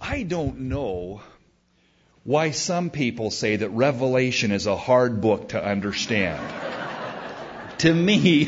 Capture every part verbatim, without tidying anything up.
I don't know why some people say that Revelation is a hard book to understand. To me,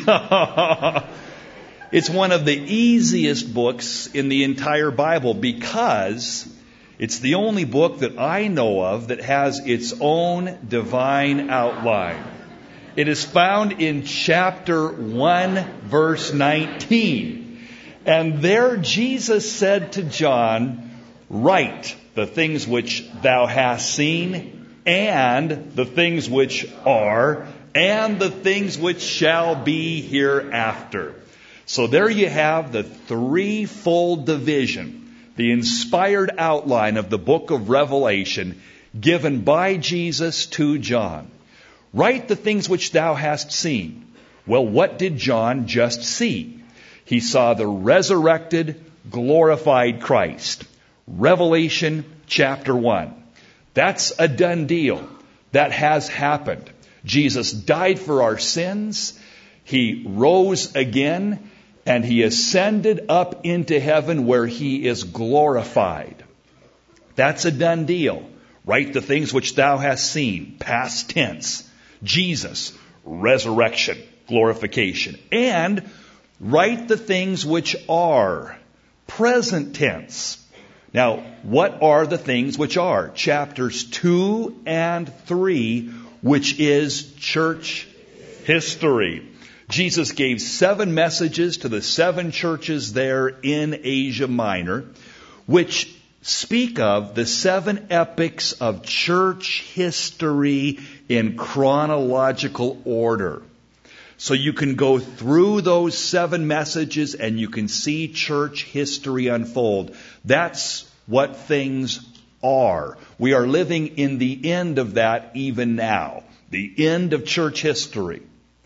it's one of the easiest books in the entire Bible because it's the only book that I know of that has its own divine outline. It is found in chapter one, verse nineteen. And there Jesus said to John, "Write the things which thou hast seen, and the things which are, and the things which shall be hereafter." So there you have the threefold division, the inspired outline of the book of Revelation given by Jesus to John. Write the things which thou hast seen. Well, what did John just see? He saw the resurrected, glorified Christ. Revelation chapter one. That's a done deal. That has happened. Jesus died for our sins. He rose again, and He ascended up into heaven where He is glorified. That's a done deal. Write the things which thou hast seen. Past tense. Jesus, resurrection, glorification. And write the things which are. Present tense. Now, what are the things which are? Chapters two and three, which is church history. Jesus gave seven messages to the seven churches there in Asia Minor, which speak of the seven epochs of church history in chronological order. So you can go through those seven messages and you can see church history unfold. That's what things are. We are living in the end of that even now. The end of church history.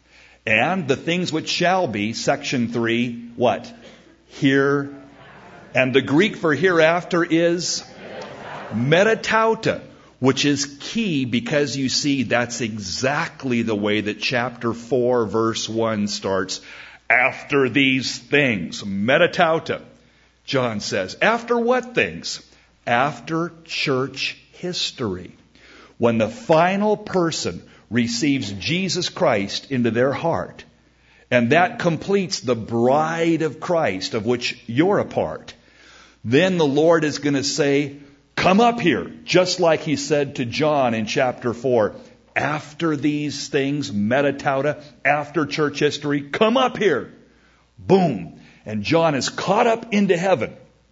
And the things which shall be, section three, what? Here. And the Greek for hereafter is metatauta, which is key because you see that's exactly the way that chapter four verse one starts. After these things, metatauta, John says. After what things? After church history. When the final person receives Jesus Christ into their heart, and that completes the bride of Christ, of which you're a part, then the Lord is going to say, "Come up here," just like He said to John in chapter four. After these things, metatauta, after church history, come up here. Boom. And John is caught up into heaven,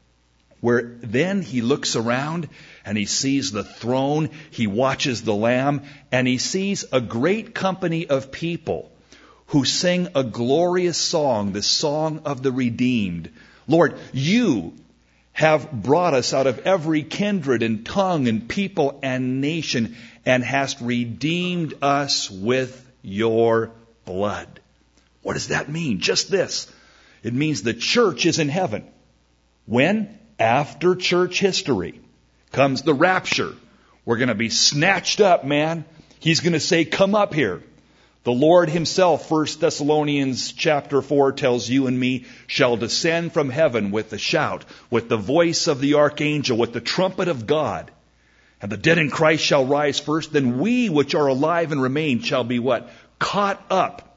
where then he looks around and he sees the throne, he watches the Lamb, and he sees a great company of people who sing a glorious song, the song of the redeemed. Lord, you have brought us out of every kindred and tongue and people and nation, and hast redeemed us with your blood. What does that mean? Just this. It means the church is in heaven. When? After church history comes the rapture. We're going to be snatched up, man. He's going to say, "Come up here." The Lord Himself, First Thessalonians chapter four tells you and me, shall descend from heaven with a shout, with the voice of the archangel, with the trumpet of God. And the dead in Christ shall rise first. Then we which are alive and remain shall be what? Caught up,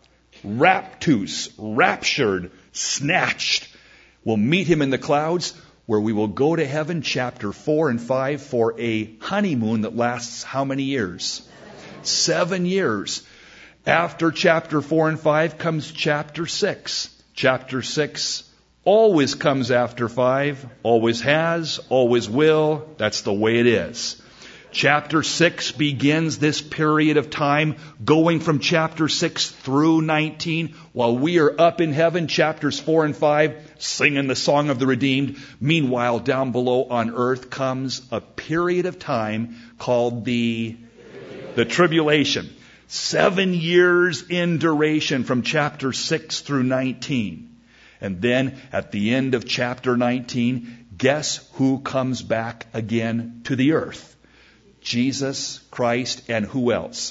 raptus, raptured, snatched. We'll meet Him in the clouds, where we will go to heaven, chapter four and five, for a honeymoon that lasts how many years? Seven years. After chapter four and five comes chapter six. Chapter six always comes after five, always has, always will. That's the way it is. Chapter six begins this period of time, going from chapter six through nineteen, while we are up in heaven, chapters four and five, singing the song of the redeemed. Meanwhile, down below on earth comes a period of time called the, the tribulation. Seven years in duration from chapter six through nineteen. And then at the end of chapter nineteen, guess who comes back again to the earth? Jesus Christ, and who else?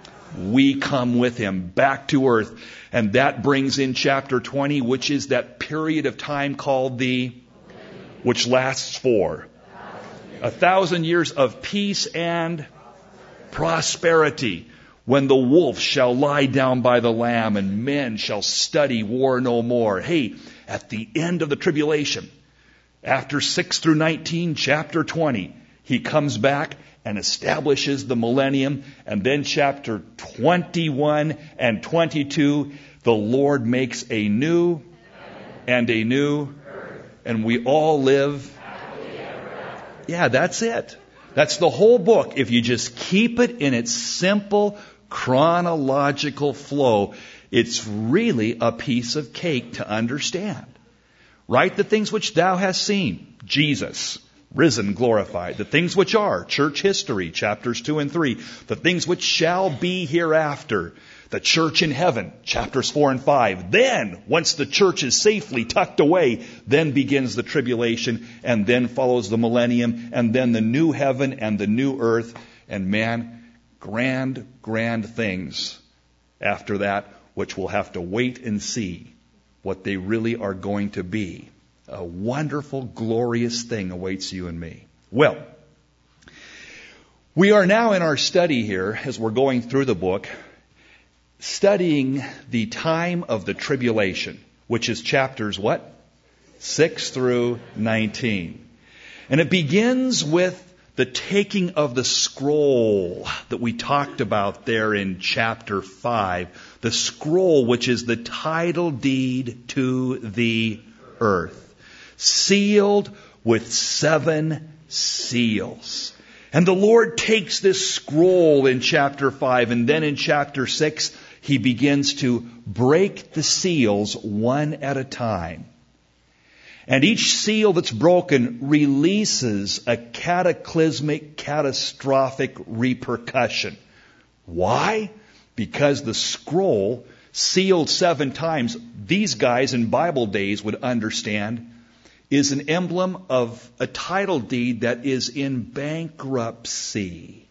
We come with Him back to earth. And that brings in chapter twenty, which is that period of time called the, which lasts for A thousand years of peace and prosperity. When the wolf shall lie down by the lamb and men shall study war no more. Hey, at the end of the tribulation, after six through nineteen, chapter twenty, he comes back and establishes the millennium. And then chapter twenty-one and twenty-two, the Lord makes a new and a new, and we all live. Yeah, that's it. That's the whole book. If you just keep it in its simple chronological flow, it's really a piece of cake to understand. Write the things which thou hast seen, Jesus, risen, glorified. The things which are, church history, chapters two and three. The things which shall be hereafter, the church in heaven, chapters four and five. Then, once the church is safely tucked away, then begins the tribulation, and then follows the millennium, and then the new heaven and the new earth. And man, grand, grand things after that, which we'll have to wait and see what they really are going to be. A wonderful, glorious thing awaits you and me. Well, we are now in our study here, as we're going through the book, studying the time of the tribulation, which is chapters what? six through nineteen. And it begins with the taking of the scroll that we talked about there in chapter five. The scroll, which is the title deed to the earth, sealed with seven seals. And the Lord takes this scroll in chapter five, and then in chapter six, He begins to break the seals one at a time. And each seal that's broken releases a cataclysmic, catastrophic repercussion. Why? Because the scroll, sealed seven times, these guys in Bible days would understand, is an emblem of a title deed that is in bankruptcy.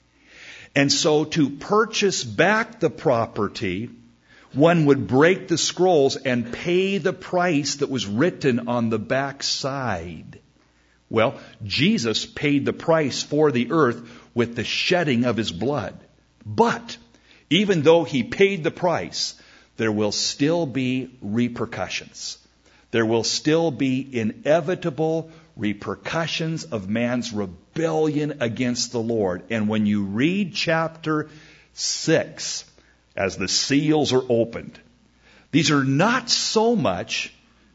And so to purchase back the property, one would break the scrolls and pay the price that was written on the back side. Well, Jesus paid the price for the earth with the shedding of His blood. But even though He paid the price, there will still be repercussions. There will still be inevitable repercussions of man's rebellion against the Lord. And when you read chapter six, as the seals are opened, these are not so much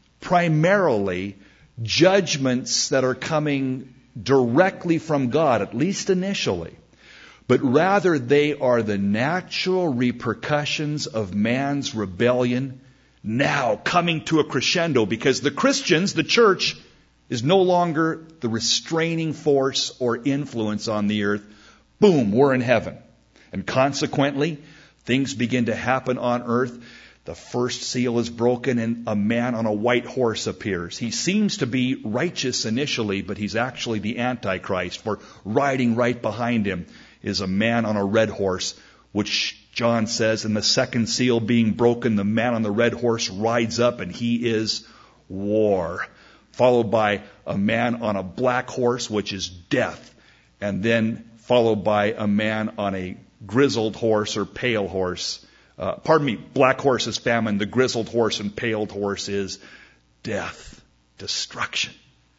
primarily judgments that are coming directly from God, at least initially, but rather they are the natural repercussions of man's rebellion now coming to a crescendo, because the Christians, the church, is no longer the restraining force or influence on the earth. Boom, we're in heaven. And consequently, things begin to happen on earth. The first seal is broken and a man on a white horse appears. He seems to be righteous initially, but he's actually the Antichrist, for riding right behind him is a man on a red horse, which John says in the second seal being broken, the man on the red horse rides up and he is war. Followed by a man on a black horse, which is death. And then followed by a man on a grizzled horse or pale horse. Uh, pardon me, black horse is famine. The grizzled horse and paled horse is death, destruction.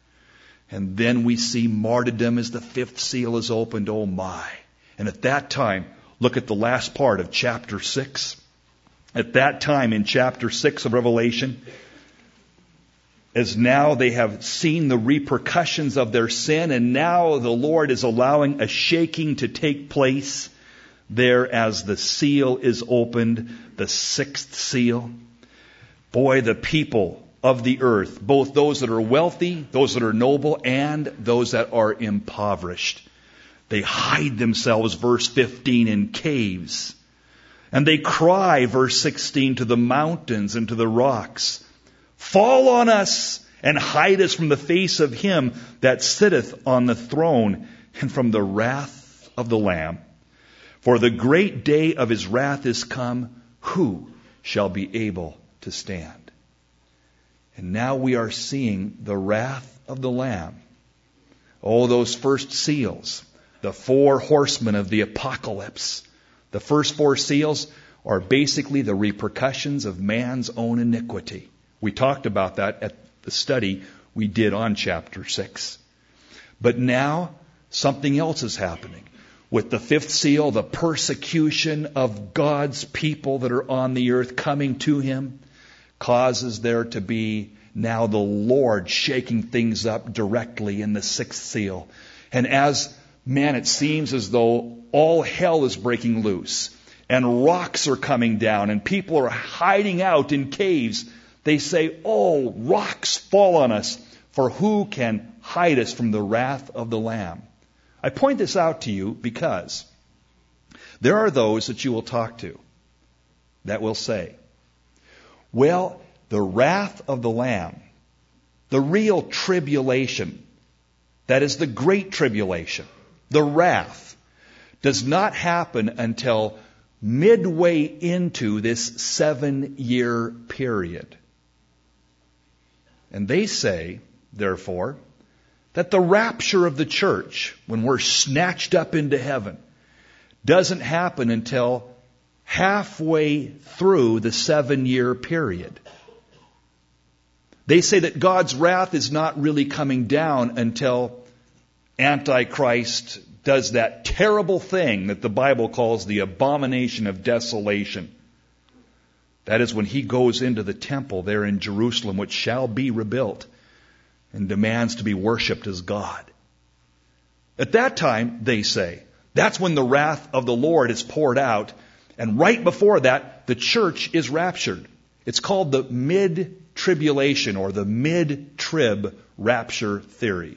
And then we see martyrdom as the fifth seal is opened. Oh my. And at that time, look at the last part of chapter six. At that time in chapter six of Revelation, as now they have seen the repercussions of their sin, and now the Lord is allowing a shaking to take place there as the seal is opened, the sixth seal. Boy, the people of the earth, both those that are wealthy, those that are noble, and those that are impoverished, they hide themselves, verse fifteen, in caves. And they cry, verse sixteen, to the mountains and to the rocks, fall on us and hide us from the face of Him that sitteth on the throne and from the wrath of the Lamb. For the great day of His wrath is come. Who shall be able to stand? And now we are seeing the wrath of the Lamb. Oh, those first seals, the four horsemen of the apocalypse. The first four seals are basically the repercussions of man's own iniquity. We talked about that at the study we did on chapter six. But now something else is happening. With the fifth seal, the persecution of God's people that are on the earth coming to Him causes there to be now the Lord shaking things up directly in the sixth seal. And as, man, it seems as though all hell is breaking loose and rocks are coming down and people are hiding out in caves. They say, oh, rocks fall on us, for who can hide us from the wrath of the Lamb? I point this out to you because there are those that you will talk to that will say, well, the wrath of the Lamb, the real tribulation, that is the great tribulation, the wrath, does not happen until midway into this seven-year period. And they say, therefore, that the rapture of the church, when we're snatched up into heaven, doesn't happen until halfway through the seven-year period. They say that God's wrath is not really coming down until Antichrist does that terrible thing that the Bible calls the abomination of desolation. That is when he goes into the temple there in Jerusalem, which shall be rebuilt, and demands to be worshipped as God. At that time, they say, that's when the wrath of the Lord is poured out, and right before that, the church is raptured. It's called the mid-tribulation or the mid-trib rapture theory.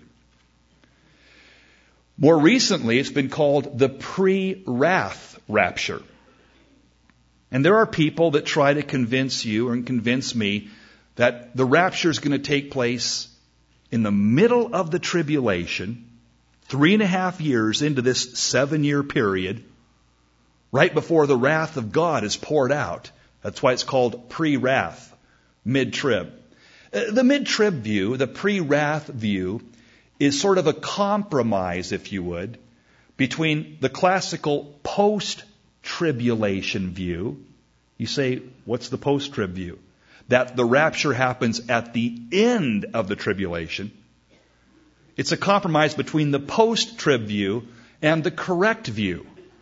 More recently, it's been called the pre-wrath rapture. And there are people that try to convince you and convince me that the rapture is going to take place in the middle of the tribulation, three and a half years into this seven-year period, right before the wrath of God is poured out. That's why it's called pre-wrath, mid-trib. The mid-trib view, the pre-wrath view, is sort of a compromise, if you would, between the classical post-tribulation view. You say, what's the post-trib view? That the rapture happens at the end of the tribulation. It's a compromise between the post-trib view and the correct view,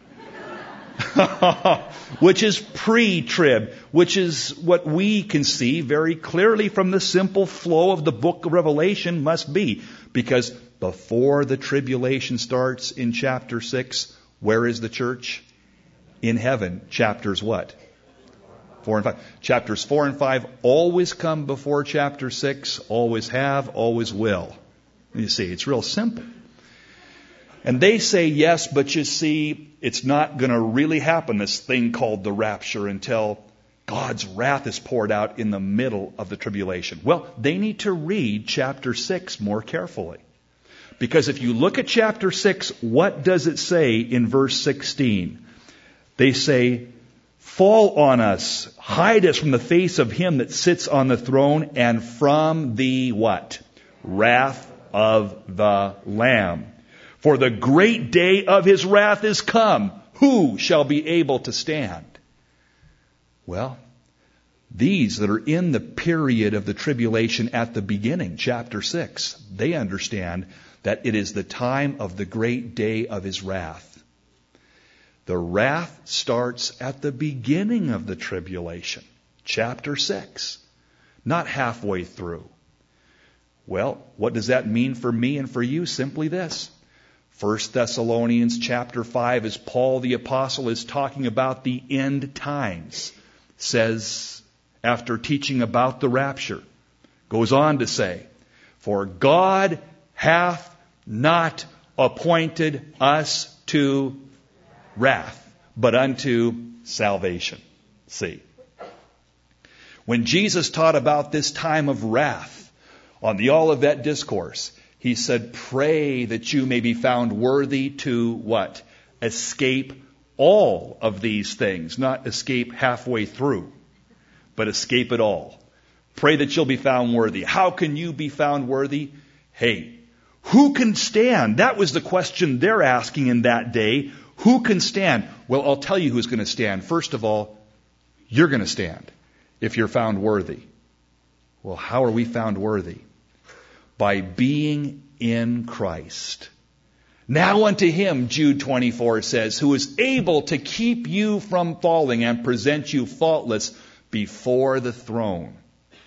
which is pre-trib, which is what we can see very clearly from the simple flow of the book of Revelation must be. Because before the tribulation starts in chapter six, where is the church? In heaven. Chapters what? Four and five. Chapters four and five always come before chapter six, always have, always will. You see, it's real simple. And they say yes, but you see, it's not going to really happen, this thing called the rapture, until God's wrath is poured out in the middle of the tribulation. Well, they need to read chapter six more carefully. Because if you look at chapter six, what does it say in verse sixteen? They say, fall on us, hide us from the face of him that sits on the throne and from the what? Wrath of the Lamb. For the great day of his wrath is come. Who shall be able to stand? Well, these that are in the period of the tribulation at the beginning, chapter six, they understand that it is the time of the great day of his wrath. The wrath starts at the beginning of the tribulation, chapter six, not halfway through. Well, what does that mean for me and for you? Simply this. First Thessalonians chapter five, as Paul the Apostle is talking about the end times, says, after teaching about the rapture, goes on to say, for God hath not appointed us to wrath, but unto salvation. See, when Jesus taught about this time of wrath on the Olivet Discourse, he said, pray that you may be found worthy to what? Escape all of these things. Not escape halfway through, but escape it all. Pray that you'll be found worthy. How can you be found worthy? Hey, Who can stand? That was the question they're asking in that day. Who can stand? Well, I'll tell you who's going to stand. First of all, you're going to stand if you're found worthy. Well, how are we found worthy? By being in Christ. Now unto him, Jude twenty-four says, who is able to keep you from falling and present you faultless before the throne.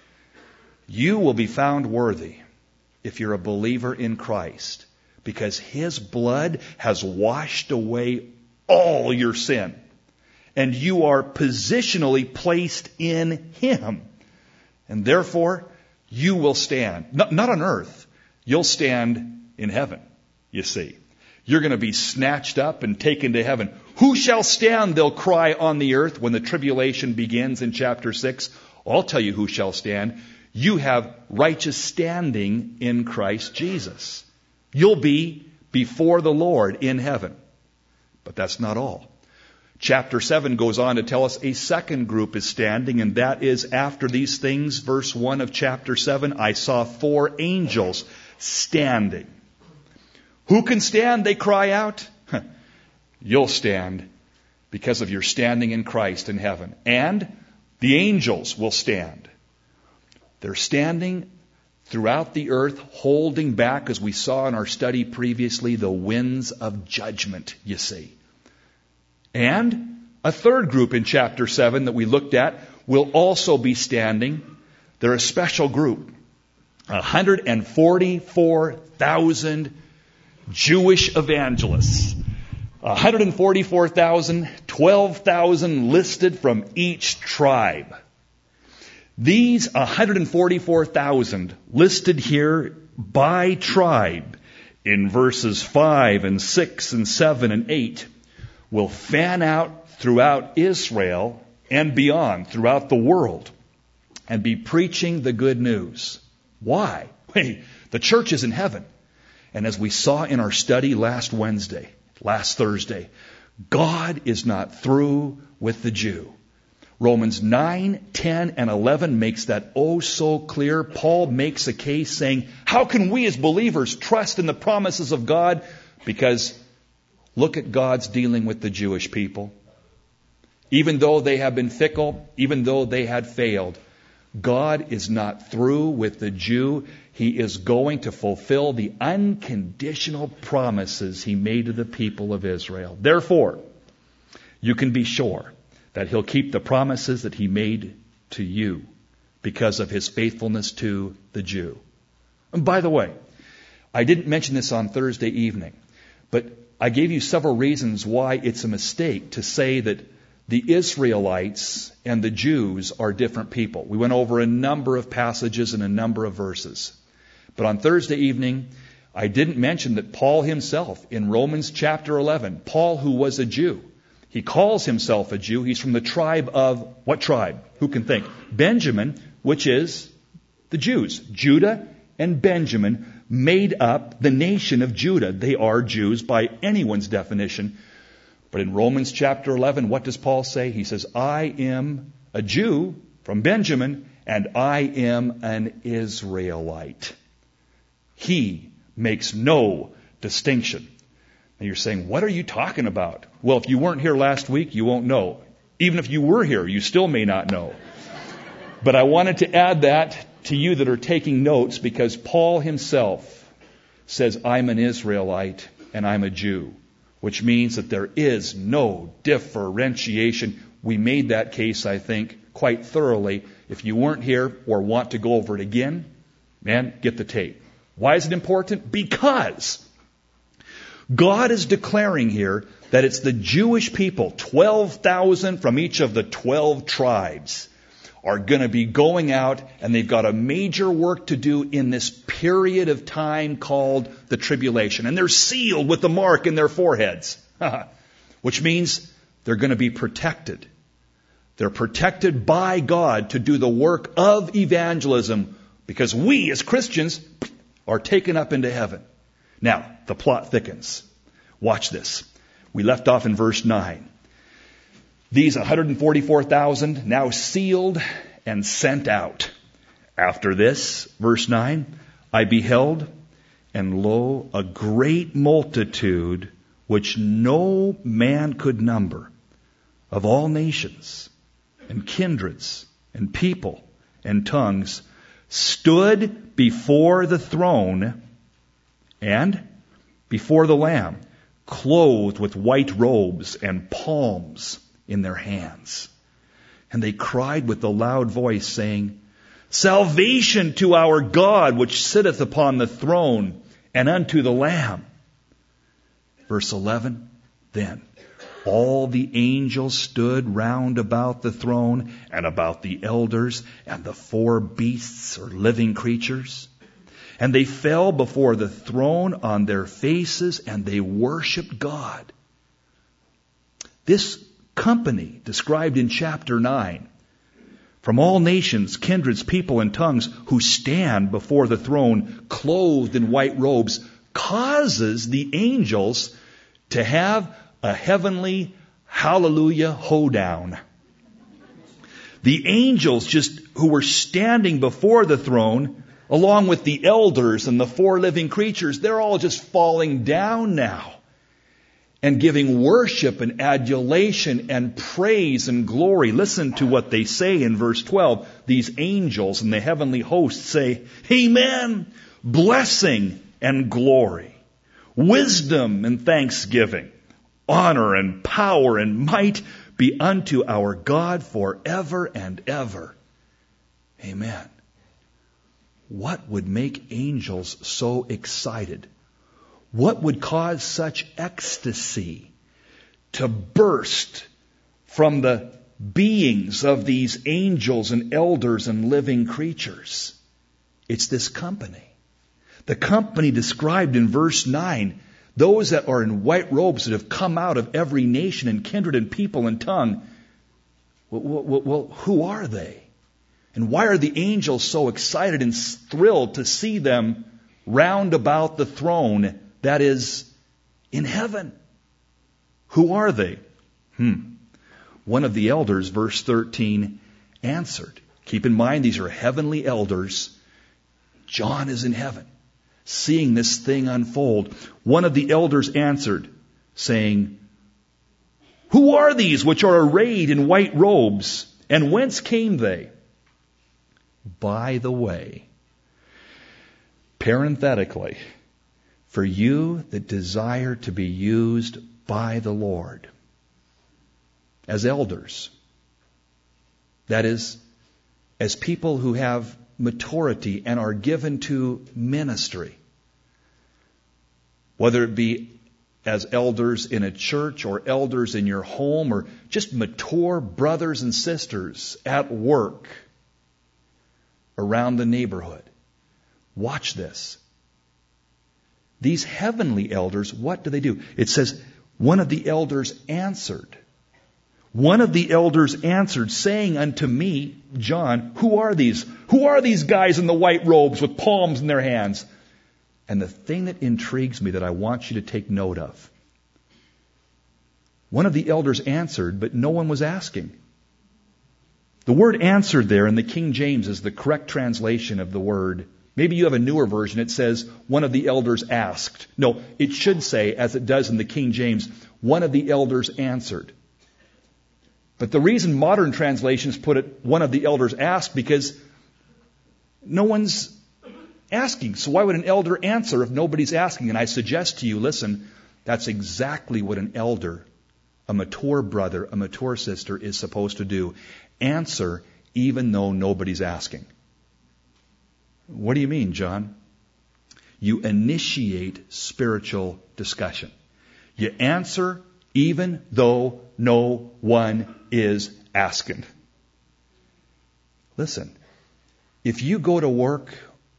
You will be found worthy if you're a believer in Christ, because his blood has washed away all your sin. And you are positionally placed in him. And therefore, you will stand. Not, not on earth. You'll stand in heaven, you see. You're going to be snatched up and taken to heaven. Who shall stand, they'll cry on the earth when the tribulation begins in chapter six. I'll tell you who shall stand. You have righteous standing in Christ Jesus. You'll be before the Lord in heaven. But that's not all. Chapter seven goes on to tell us a second group is standing, and that is after these things, verse one of chapter seven, I saw four angels standing. Who can stand? They cry out. You'll stand because of your standing in Christ in heaven. And the angels will stand. They're standing throughout the earth, holding back, as we saw in our study previously, the winds of judgment, you see. And a third group in chapter seven that we looked at will also be standing. They're a special group. one hundred forty-four thousand Jewish evangelists. one hundred forty-four thousand, twelve thousand listed from each tribe. These one hundred forty-four thousand listed here by tribe in verses five and six and seven and eight will fan out throughout Israel and beyond, throughout the world, and be preaching the good news. Why? Hey, the church is in heaven. And as we saw in our study last Wednesday, last Thursday, God is not through with the Jew. Romans nine, ten, and eleven makes that oh so clear. Paul makes a case saying, how can we as believers trust in the promises of God? Because look at God's dealing with the Jewish people. Even though they have been fickle, even though they had failed, God is not through with the Jew. He is going to fulfill the unconditional promises he made to the people of Israel. Therefore, you can be sure that he'll keep the promises that he made to you because of his faithfulness to the Jew. And by the way, I didn't mention this on Thursday evening, but I gave you several reasons why it's a mistake to say that the Israelites and the Jews are different people. We went over a number of passages and a number of verses. But on Thursday evening, I didn't mention that Paul himself, in Romans chapter eleven, Paul, who was a Jew, he calls himself a Jew. He's from the tribe of, what tribe? Who can think? Benjamin, which is the Jews. Judah and Benjamin made up the nation of Judah. They are Jews by anyone's definition. But in Romans chapter eleven, what does Paul say? He says, I am a Jew from Benjamin, and I am an Israelite. He makes no distinction. And you're saying, what are you talking about? Well, if you weren't here last week, you won't know. Even if you were here, you still may not know. But I wanted to add that to you that are taking notes, because Paul himself says, I'm an Israelite and I'm a Jew, which means that there is no differentiation. We made that case, I think, quite thoroughly. If you weren't here or want to go over it again, man, get the tape. Why is it important? Because God is declaring here that it's the Jewish people, twelve thousand from each of the twelve tribes, are going to be going out, and they've got a major work to do in this period of time called the tribulation. And they're sealed with the mark in their foreheads, which means they're going to be protected. They're protected by God to do the work of evangelism, because we as Christians are taken up into heaven. Now, the plot thickens. Watch this. We left off in verse nine. These one hundred forty-four thousand now sealed and sent out. After this, verse nine, I beheld, And lo, a great multitude, which no man could number, of all nations and kindreds and people and tongues, stood before the throne and before the Lamb, clothed with white robes and palms in their hands. And they cried with a loud voice, saying, Salvation to our God, which sitteth upon the throne, and unto the Lamb. Verse eleven, then all the angels stood round about the throne and about the elders and the four beasts or living creatures. And they fell before the throne on their faces, and they worshiped God. This company described in chapter nine, from all nations, kindreds, people, and tongues, who stand before the throne clothed in white robes, causes the angels to have a heavenly hallelujah hoedown. The angels just who were standing before the throne, along with the elders and the four living creatures, they're all just falling down now and giving worship and adulation and praise and glory. Listen to what they say in verse twelve. These angels and the heavenly hosts say, Amen, blessing and glory, wisdom and thanksgiving, honor and power and might be unto our God forever and ever. Amen. What would make angels so excited? What would cause such ecstasy to burst from the beings of these angels and elders and living creatures? It's this company. The company described in verse nine, those that are in white robes that have come out of every nation and kindred and people and tongue. Well, well, well, who are they? And why are the angels so excited and thrilled to see them round about the throne that is in heaven? Who are they? Hmm. One of the elders, verse thirteen, answered. Keep in mind, these are heavenly elders. John is in heaven, seeing this thing unfold. One of the elders answered, saying, Who are these which are arrayed in white robes, and whence came they? By the way, parenthetically, for you that desire to be used by the Lord as elders, that is, as people who have maturity and are given to ministry, whether it be as elders in a church or elders in your home or just mature brothers and sisters at work, around the neighborhood. Watch this. These heavenly elders, what do they do? It says, one of the elders answered. One of the elders answered, saying unto me, John, who are these? Who are these guys in the white robes with palms in their hands? And the thing that intrigues me that I want you to take note of. One of the elders answered, but no one was asking. The word answered there in the King James is the correct translation of the word. Maybe you have a newer version. It says, one of the elders asked. No, it should say, as it does in the King James, one of the elders answered. But the reason modern translations put it, one of the elders asked, because no one's asking. So why would an elder answer if nobody's asking? And I suggest to you, listen, that's exactly what an elder, a mature brother, a mature sister is supposed to do. Answer even though nobody's asking. What do you mean, John? You initiate spiritual discussion. You answer even though no one is asking. Listen, if you go to work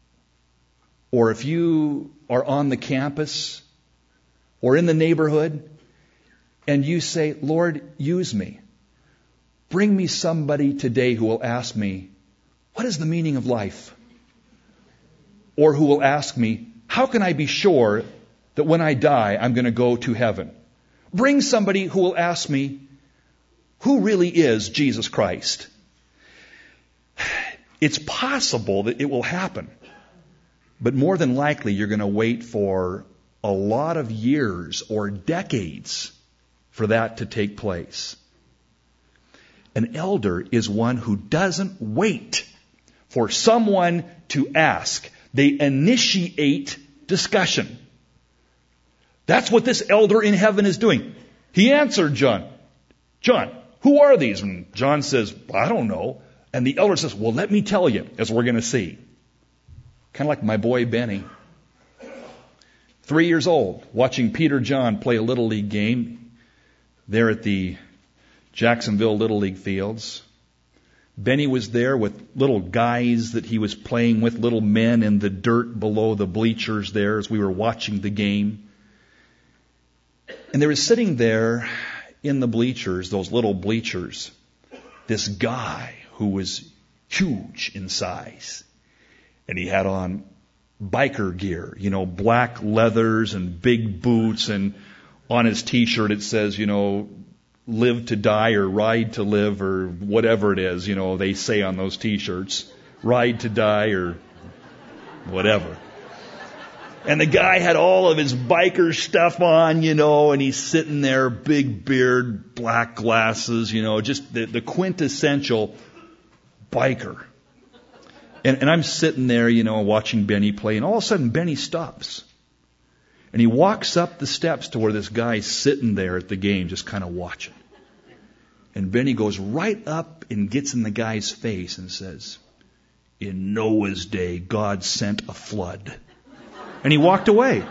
or if you are on the campus or in the neighborhood and you say, Lord, use me. Bring me somebody today who will ask me, what is the meaning of life? Or who will ask me, how can I be sure that when I die, I'm going to go to heaven? Bring somebody who will ask me, who really is Jesus Christ? It's possible that it will happen. But more than likely, you're going to wait for a lot of years or decades for that to take place. An elder is one who doesn't wait for someone to ask. They initiate discussion. That's what this elder in heaven is doing. He answered John, John, who are these? And John says, I don't know. And the elder says, well, let me tell you, as we're going to see. Kind of like my boy Benny. Three years old, watching Peter John play a Little League game there at the Jacksonville Little League fields. Benny was there with little guys that he was playing with, little men in the dirt below the bleachers there as we were watching the game. And there was sitting there in the bleachers, those little bleachers, this guy who was huge in size. And he had on biker gear, you know, black leathers and big boots. And on his t-shirt it says, you know, live to die or ride to live or whatever it is, you know, they say on those t-shirts. Ride to die or whatever. And the guy had all of his biker stuff on, you know, and he's sitting there, big beard, black glasses, you know, just the, the quintessential biker. And, and I'm sitting there, you know, watching Benny play, and all of a sudden Benny stops. And he walks up the steps to where this guy's sitting there at the game, just kind of watching. And Benny goes right up and gets in the guy's face and says, in Noah's day, God sent a flood. And he walked away.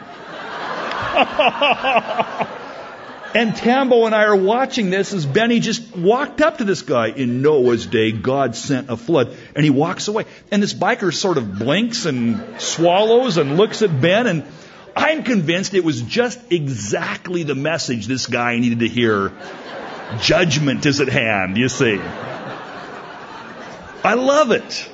And Tambo and I are watching this as Benny just walked up to this guy. In Noah's day, God sent a flood. And he walks away. And this biker sort of blinks and swallows and looks at Ben. And I'm convinced it was just exactly the message this guy needed to hear. Judgment is at hand, you see. I love it.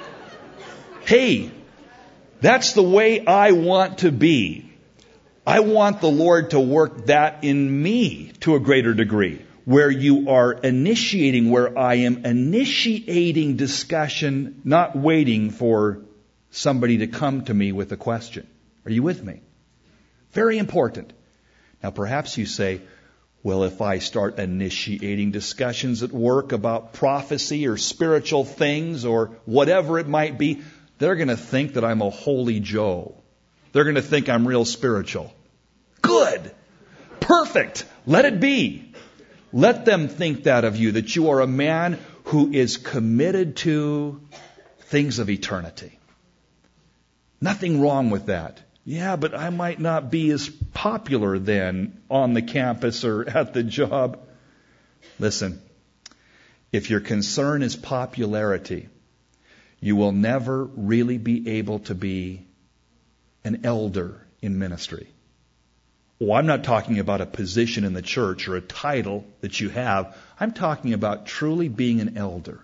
Hey, that's the way I want to be. I want the Lord to work that in me to a greater degree, where you are initiating, where I am initiating discussion, not waiting for somebody to come to me with a question. Are you with me? Very important. Now perhaps you say, well, if I start initiating discussions at work about prophecy or spiritual things or whatever it might be, they're going to think that I'm a holy Joe. They're going to think I'm real spiritual. Good. Perfect. Let it be. Let them think that of you, that you are a man who is committed to things of eternity. Nothing wrong with that. Yeah, but I might not be as popular then on the campus or at the job. Listen, if your concern is popularity, you will never really be able to be an elder in ministry. Oh, I'm not talking about a position in the church or a title that you have. I'm talking about truly being an elder.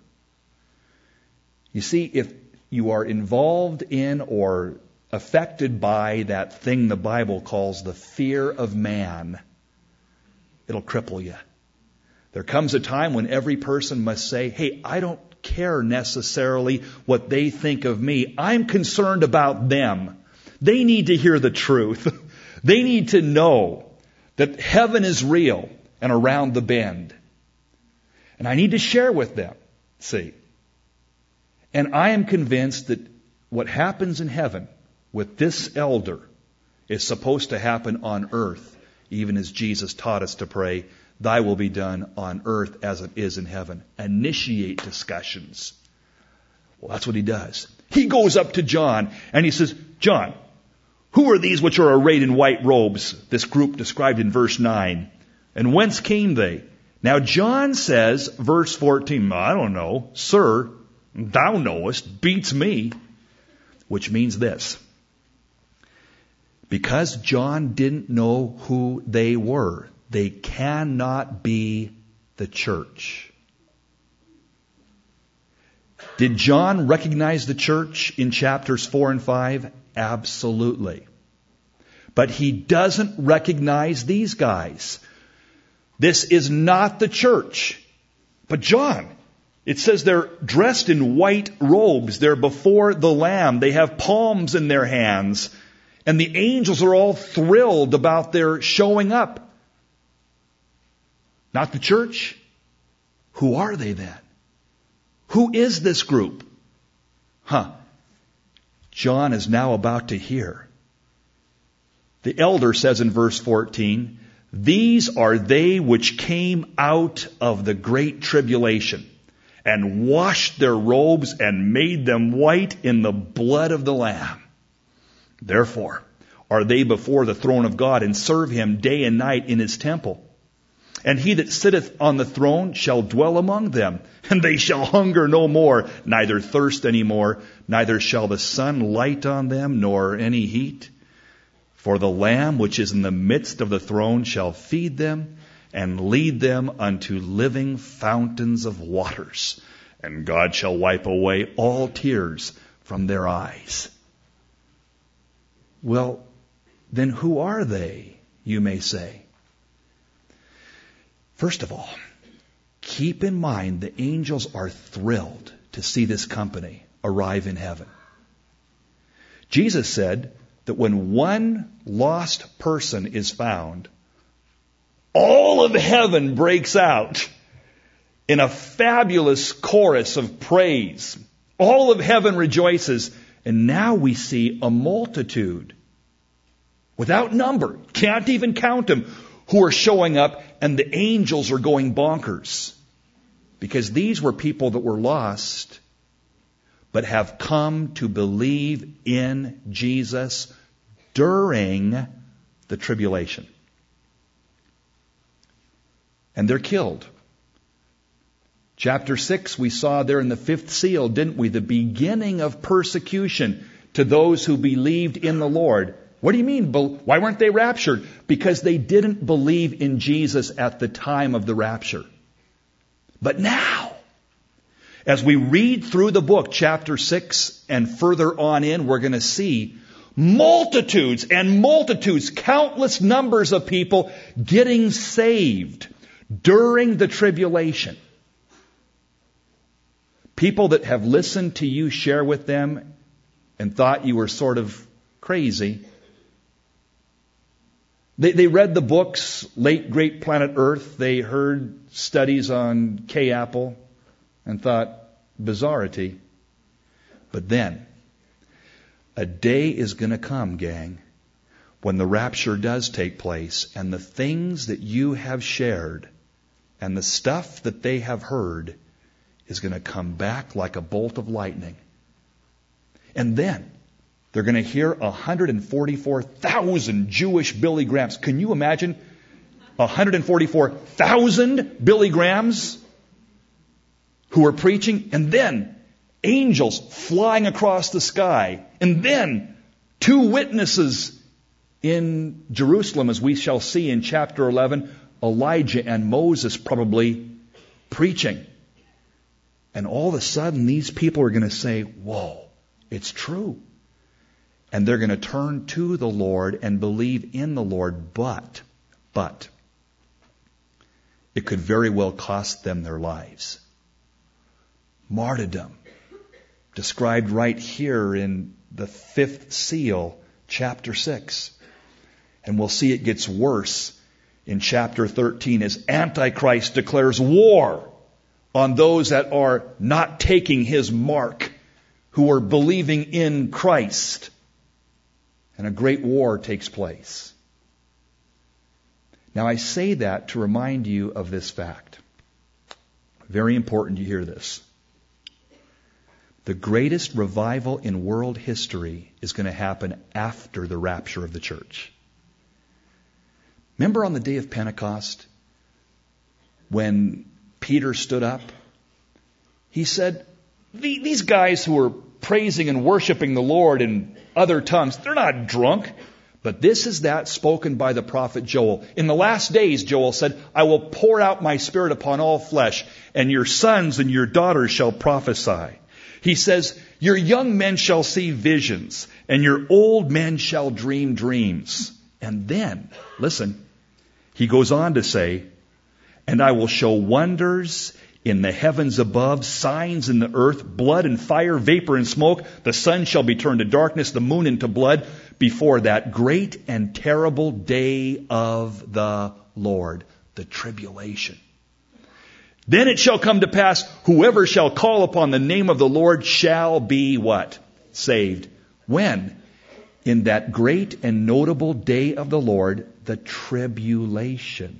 You see, if you are involved in or affected by that thing the Bible calls the fear of man, it'll cripple you. There comes a time when every person must say, hey, I don't care necessarily what they think of me. I'm concerned about them. They need to hear the truth. They need to know that heaven is real and around the bend. And I need to share with them. See? And I am convinced that what happens in heaven with this elder is supposed to happen on earth, even as Jesus taught us to pray, thy will be done on earth as it is in heaven. Initiate discussions. Well, that's what he does. He goes up to John and he says, John, who are these which are arrayed in white robes? This group described in verse nine. And whence came they? Now John says, verse fourteen, I don't know. Sir, thou knowest, beats me. Which means this. Because John didn't know who they were, they cannot be the church. Did John recognize the church in chapters four and five? Absolutely. But he doesn't recognize these guys. This is not the church. But John, It says they're dressed in white robes. They're before the Lamb. They have palms in their hands. And the angels are all thrilled about their showing up. Not the church. Who are they then? Who is this group? Huh. John is now about to hear. The elder says in verse fourteen, these are they which came out of the great tribulation and washed their robes and made them white in the blood of the Lamb. Therefore are they before the throne of God and serve him day and night in his temple. And he that sitteth on the throne shall dwell among them, and they shall hunger no more, neither thirst any more, neither shall the sun light on them, nor any heat. For the Lamb which is in the midst of the throne shall feed them and lead them unto living fountains of waters. And God shall wipe away all tears from their eyes. Well, then who are they, you may say? First of all, keep in mind the angels are thrilled to see this company arrive in heaven. Jesus said that when one lost person is found, all of heaven breaks out in a fabulous chorus of praise. All of heaven rejoices. And now we see a multitude, without number, can't even count them, who are showing up, and the angels are going bonkers. Because these were people that were lost, but have come to believe in Jesus during the tribulation. And they're killed. Chapter six, we saw there in the fifth seal, didn't we? The beginning of persecution to those who believed in the Lord. What do you mean? Why weren't they raptured? Because they didn't believe in Jesus at the time of the rapture. But now, as we read through the book, chapter six, and further on in, we're going to see multitudes and multitudes, countless numbers of people getting saved during the tribulation. People that have listened to you share with them and thought you were sort of crazy. They, they read the books, Late Great Planet Earth. They heard studies on K-Apple and thought, bizarrity. But then, a day is going to come, gang, when the rapture does take place, and the things that you have shared and the stuff that they have heard is going to come back like a bolt of lightning. And then they're going to hear one hundred forty-four thousand Jewish Billy Grahams. Can you imagine one hundred forty-four thousand Billy Grahams who are preaching? And then angels flying across the sky. And then two witnesses in Jerusalem, as we shall see in chapter eleven, Elijah and Moses probably preaching. And all of a sudden, these people are going to say, whoa, it's true. And they're going to turn to the Lord and believe in the Lord. But, but, it could very well cost them their lives. Martyrdom, described right here in the fifth seal, chapter six. And we'll see it gets worse in chapter thirteen as Antichrist declares war on those that are not taking his mark, who are believing in Christ. And a great war takes place. Now I say that to remind you of this fact. Very important you hear this. The greatest revival in world history is going to happen after the rapture of the church. Remember on the day of Pentecost, when Peter stood up? He said, these guys who are praising and worshiping the Lord in other tongues, they're not drunk. But this is that spoken by the prophet Joel. In the last days, Joel said, I will pour out my spirit upon all flesh, and your sons and your daughters shall prophesy. He says, your young men shall see visions, and your old men shall dream dreams. And then, listen, he goes on to say, and I will show wonders in the heavens above, signs in the earth, blood and fire, vapor and smoke. The sun shall be turned to darkness, the moon into blood, before that great and terrible day of the Lord, the tribulation. Then it shall come to pass, whoever shall call upon the name of the Lord shall be what? Saved. When? In that great and notable day of the Lord, the tribulation.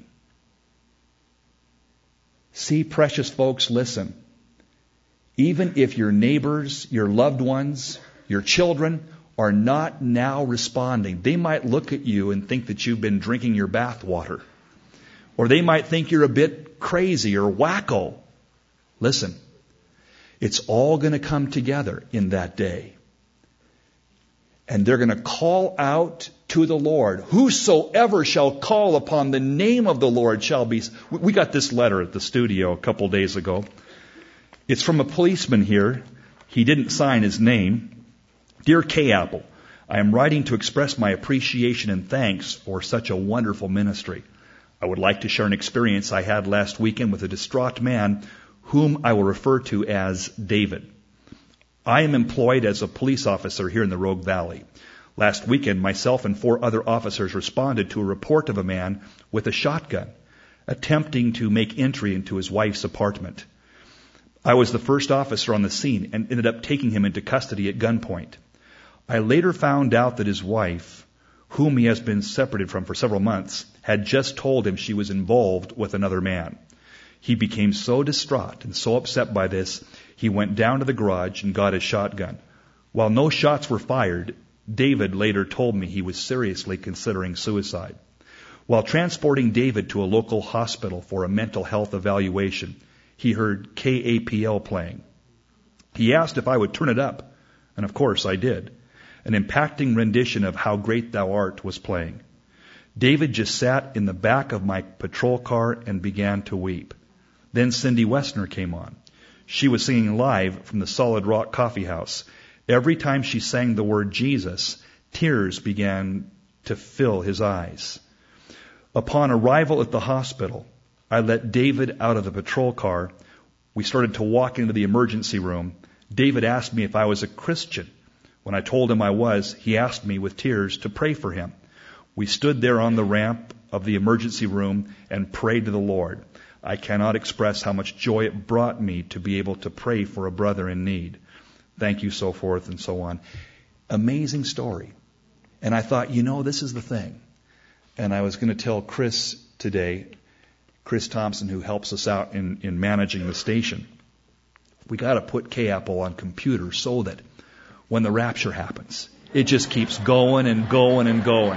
See, precious folks, listen. Even if your neighbors, your loved ones, your children are not now responding, they might look at you and think that you've been drinking your bath water. Or they might think you're a bit crazy or wacko. Listen, it's all going to come together in that day. And they're going to call out to the Lord. Whosoever shall call upon the name of the Lord shall be... We got this letter at the studio a couple days ago. It's from a policeman here. He didn't sign his name. Dear K. Apple, I am writing to express my appreciation and thanks for such a wonderful ministry. I would like to share an experience I had last weekend with a distraught man whom I will refer to as David. I am employed as a police officer here in the Rogue Valley. Last weekend, myself and four other officers responded to a report of a man with a shotgun attempting to make entry into his wife's apartment. I was the first officer on the scene and ended up taking him into custody at gunpoint. I later found out that his wife, whom he has been separated from for several months, had just told him she was involved with another man. He became so distraught and so upset by this, he went down to the garage and got his shotgun. While no shots were fired, David later told me he was seriously considering suicide. While transporting David to a local hospital for a mental health evaluation, he heard K A P L playing. He asked if I would turn it up, and of course I did. An impacting rendition of How Great Thou Art was playing. David just sat in the back of my patrol car and began to weep. Then Cindy Westner came on. She was singing live from the Solid Rock Coffee House. Every time she sang the word Jesus, tears began to fill his eyes. Upon arrival at the hospital, I let David out of the patrol car. We started to walk into the emergency room. David asked me if I was a Christian. When I told him I was, he asked me with tears to pray for him. We stood there on the ramp of the emergency room and prayed to the Lord. I cannot express how much joy it brought me to be able to pray for a brother in need. Thank you, so forth and so on. Amazing story. And I thought, you know, this is the thing. And I was going to tell Chris today, Chris Thompson, who helps us out in, in managing the station, we got to put K-Apple on computer so that when the rapture happens, it just keeps going and going and going.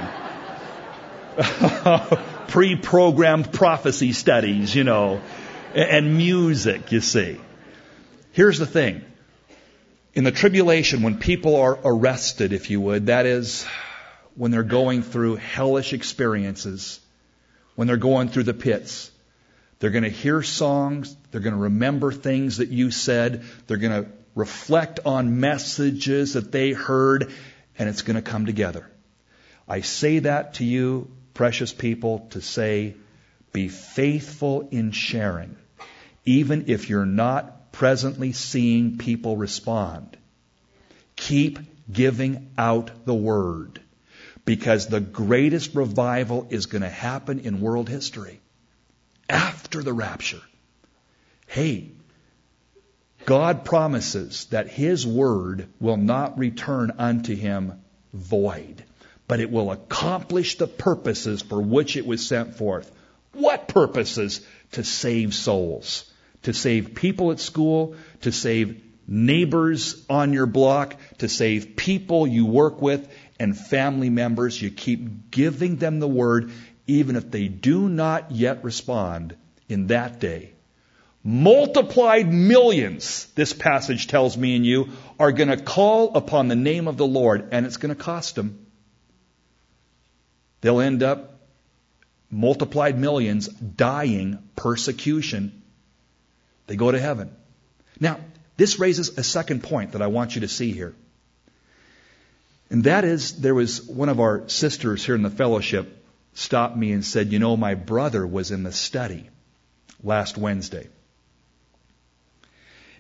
Pre-programmed prophecy studies, you know, and music, you see. Here's the thing. In the tribulation, when people are arrested, if you would, that is when they're going through hellish experiences, when they're going through the pits, they're going to hear songs, they're going to remember things that you said, they're going to reflect on messages that they heard, and it's going to come together. I say that to you, precious people, to say, be faithful in sharing, even if you're not presently seeing people respond. Keep giving out the word, because the greatest revival is going to happen in world history after the rapture. Hey, God promises that His word will not return unto Him void, but it will accomplish the purposes for which it was sent forth. What purposes? To save souls, to save people at school, to save neighbors on your block, to save people you work with and family members. You keep giving them the word, even if they do not yet respond in that day. Multiplied millions, this passage tells me and you, are going to call upon the name of the Lord, and it's going to cost them. They'll end up, multiplied millions, dying persecution. They go to heaven. Now, this raises a second point that I want you to see here. And that is, there was one of our sisters here in the fellowship stopped me and said, you know, my brother was in the study last Wednesday.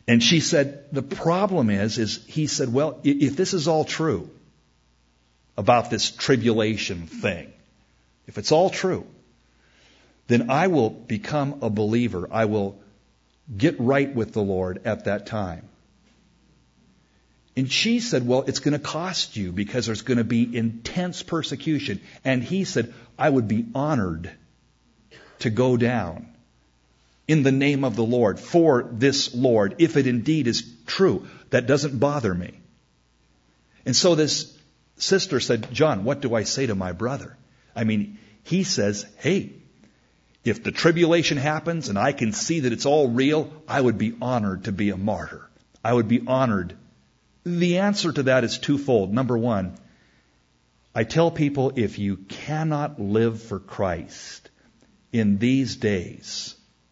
And she said, the problem is, is he said, well, if this is all true about this tribulation thing, if it's all true, then I will become a believer. I will get right with the Lord at that time. And she said, well, it's going to cost you because there's going to be intense persecution. And he said, I would be honored to go down in the name of the Lord, for this Lord, if it indeed is true. That doesn't bother me. And so this sister said, John, what do I say to my brother? I mean, he says, hey, if the tribulation happens and I can see that it's all real, I would be honored to be a martyr. I would be honored. The answer to that is twofold. Number one, I tell people, if you cannot live for Christ in these days,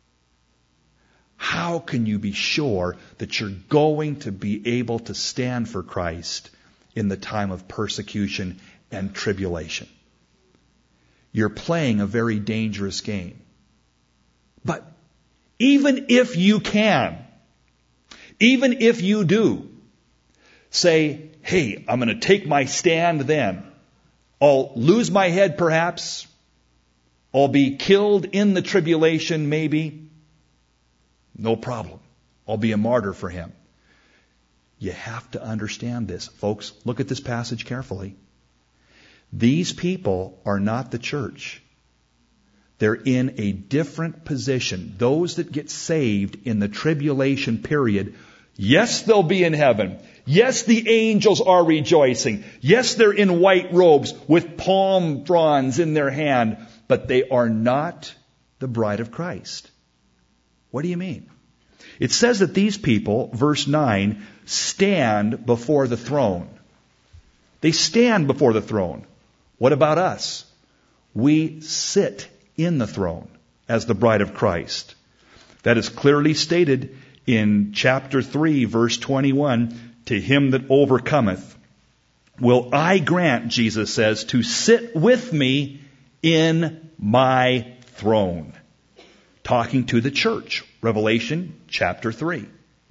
how can you be sure that you're going to be able to stand for Christ in the time of persecution and tribulation? You're playing a very dangerous game. But even if you can, even if you do, say, hey, I'm going to take my stand then. I'll lose my head perhaps. I'll be killed in the tribulation maybe. No problem. I'll be a martyr for him. You have to understand this. Folks, look at this passage carefully. These people are not the church. They're in a different position. Those that get saved in the tribulation period, yes, they'll be in heaven. Yes, the angels are rejoicing. Yes, they're in white robes with palm fronds in their hand, but they are not the bride of Christ. What do you mean? It says that these people, verse nine, stand before the throne. They stand before the throne. What about us? We sit in the throne as the bride of Christ. That is clearly stated in chapter three, verse twenty-one, to him that overcometh, will I grant, Jesus says, to sit with me in my throne. Talking to the church. Revelation chapter three.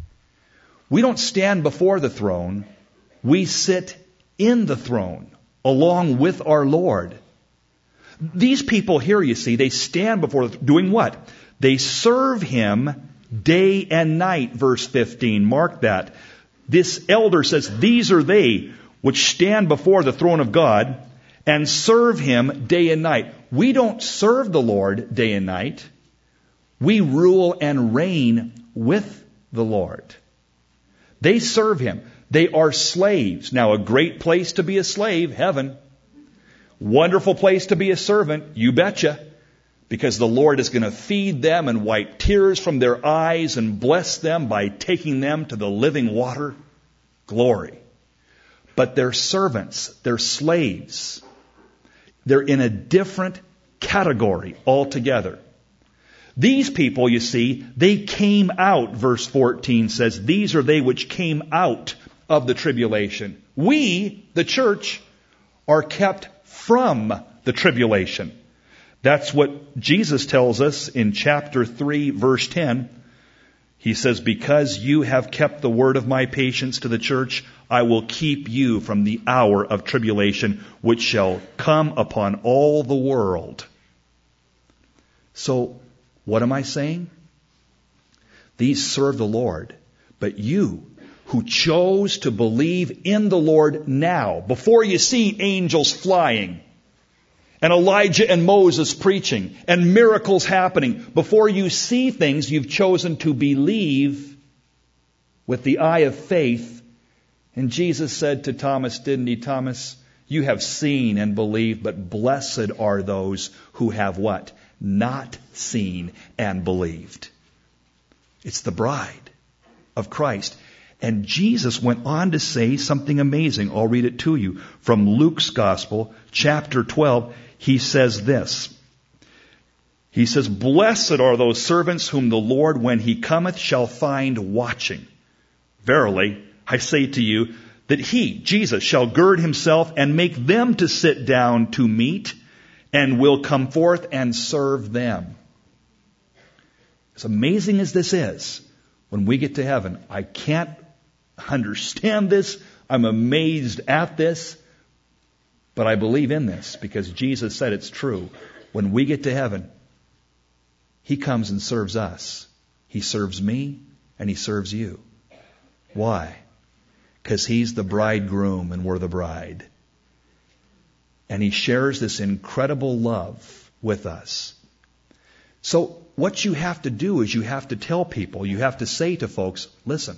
We don't stand before the throne. We sit in the throne along with our Lord. These people here, you see, they stand before, doing what? They serve Him day and night, verse fifteen. Mark that. This elder says, these are they which stand before the throne of God and serve Him day and night. We don't serve the Lord day and night. We rule and reign with the Lord. They serve Him. They are slaves. Now, a great place to be a slave, heaven. Wonderful place to be a servant, you betcha. Because the Lord is going to feed them and wipe tears from their eyes and bless them by taking them to the living water. Glory. But they're servants. They're slaves. They're in a different category altogether. These people, you see, they came out, verse fourteen says, these are they which came out of the tribulation. We, the church, are kept from the tribulation. That's what Jesus tells us in chapter three, verse ten. He says, because you have kept the word of my patience to the church, I will keep you from the hour of tribulation, which shall come upon all the world. So, what am I saying? These serve the Lord. But you, who chose to believe in the Lord now, before you see angels flying, and Elijah and Moses preaching, and miracles happening, before you see things, you've chosen to believe with the eye of faith. And Jesus said to Thomas, didn't he, Thomas? You have seen and believed, but blessed are those who have what? Not seen and believed. It's the bride of Christ. And Jesus went on to say something amazing. I'll read it to you. From Luke's Gospel, chapter twelve, he says this. He says, blessed are those servants whom the Lord, when He cometh, shall find watching. Verily, I say to you, that He, Jesus, shall gird Himself and make them to sit down to meat, and will come forth and serve them. As amazing as this is, when we get to heaven, I can't understand this. I'm amazed at this. But I believe in this because Jesus said it's true. When we get to heaven, He comes and serves us. He serves me and He serves you. Why? Because He's the bridegroom and we're the bride. And He shares this incredible love with us. So what you have to do is you have to tell people, you have to say to folks, listen,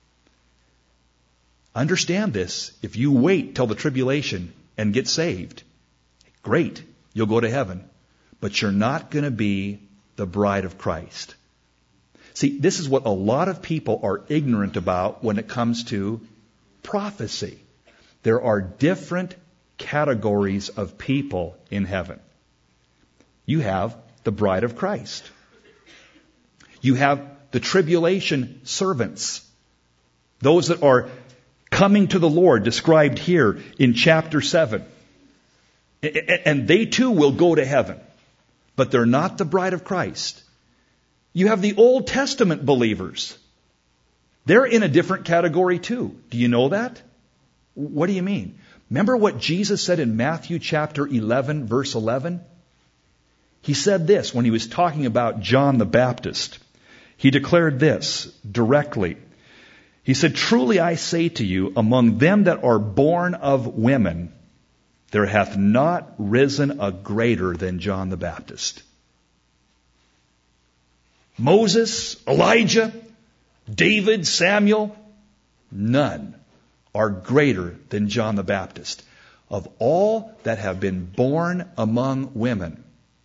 understand this. If you wait till the tribulation and get saved, great, you'll go to heaven. But you're not going to be the bride of Christ. See, this is what a lot of people are ignorant about when it comes to prophecy. There are different categories of people in heaven. You have the bride of Christ. You have the tribulation servants. Those that are coming to the Lord, described here in chapter seven. And they too will go to heaven. But they're not the bride of Christ. You have the Old Testament believers. They're in a different category too. Do you know that? What do you mean? Remember what Jesus said in Matthew chapter eleven, verse eleven? He said this when He was talking about John the Baptist. He declared this directly. He said, truly I say to you, among them that are born of women, there hath not risen a greater than John the Baptist. Moses, Elijah, David, Samuel, none are greater than John the Baptist. Of all that have been born among women,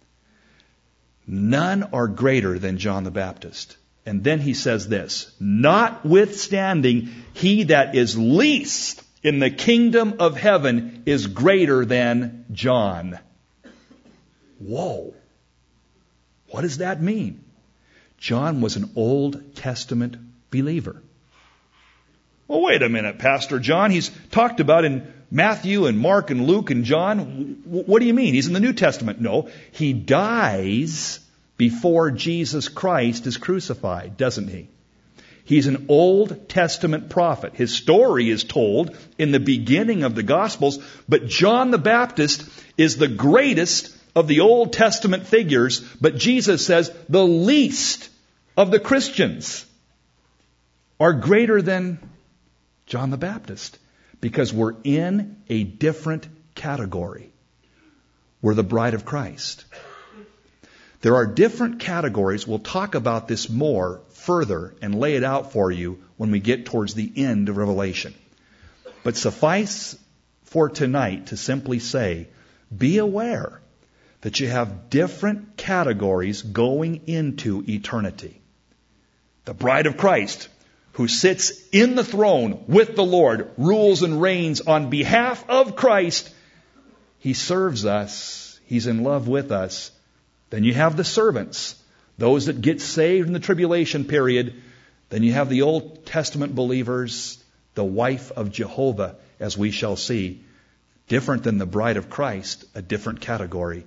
none are greater than John the Baptist. And then he says this, notwithstanding, he that is least in the kingdom of heaven is greater than John. Whoa. What does that mean? John was an Old Testament believer. Well, wait a minute, Pastor John. He's talked about in Matthew and Mark and Luke and John. What do you mean? He's in the New Testament. No, he dies before Jesus Christ is crucified, doesn't he? He's an Old Testament prophet. His story is told in the beginning of the Gospels, but John the Baptist is the greatest of the Old Testament figures, but Jesus says the least of the Christians are greater than John the Baptist because we're in a different category. We're the bride of Christ. There are different categories. We'll talk about this more further and lay it out for you when we get towards the end of Revelation. But suffice for tonight to simply say, be aware that you have different categories going into eternity. The bride of Christ, who sits in the throne with the Lord, rules and reigns on behalf of Christ. He serves us. He's in love with us. Then you have the servants, those that get saved in the tribulation period. Then you have the Old Testament believers, the wife of Jehovah, as we shall see. Different than the bride of Christ, a different category.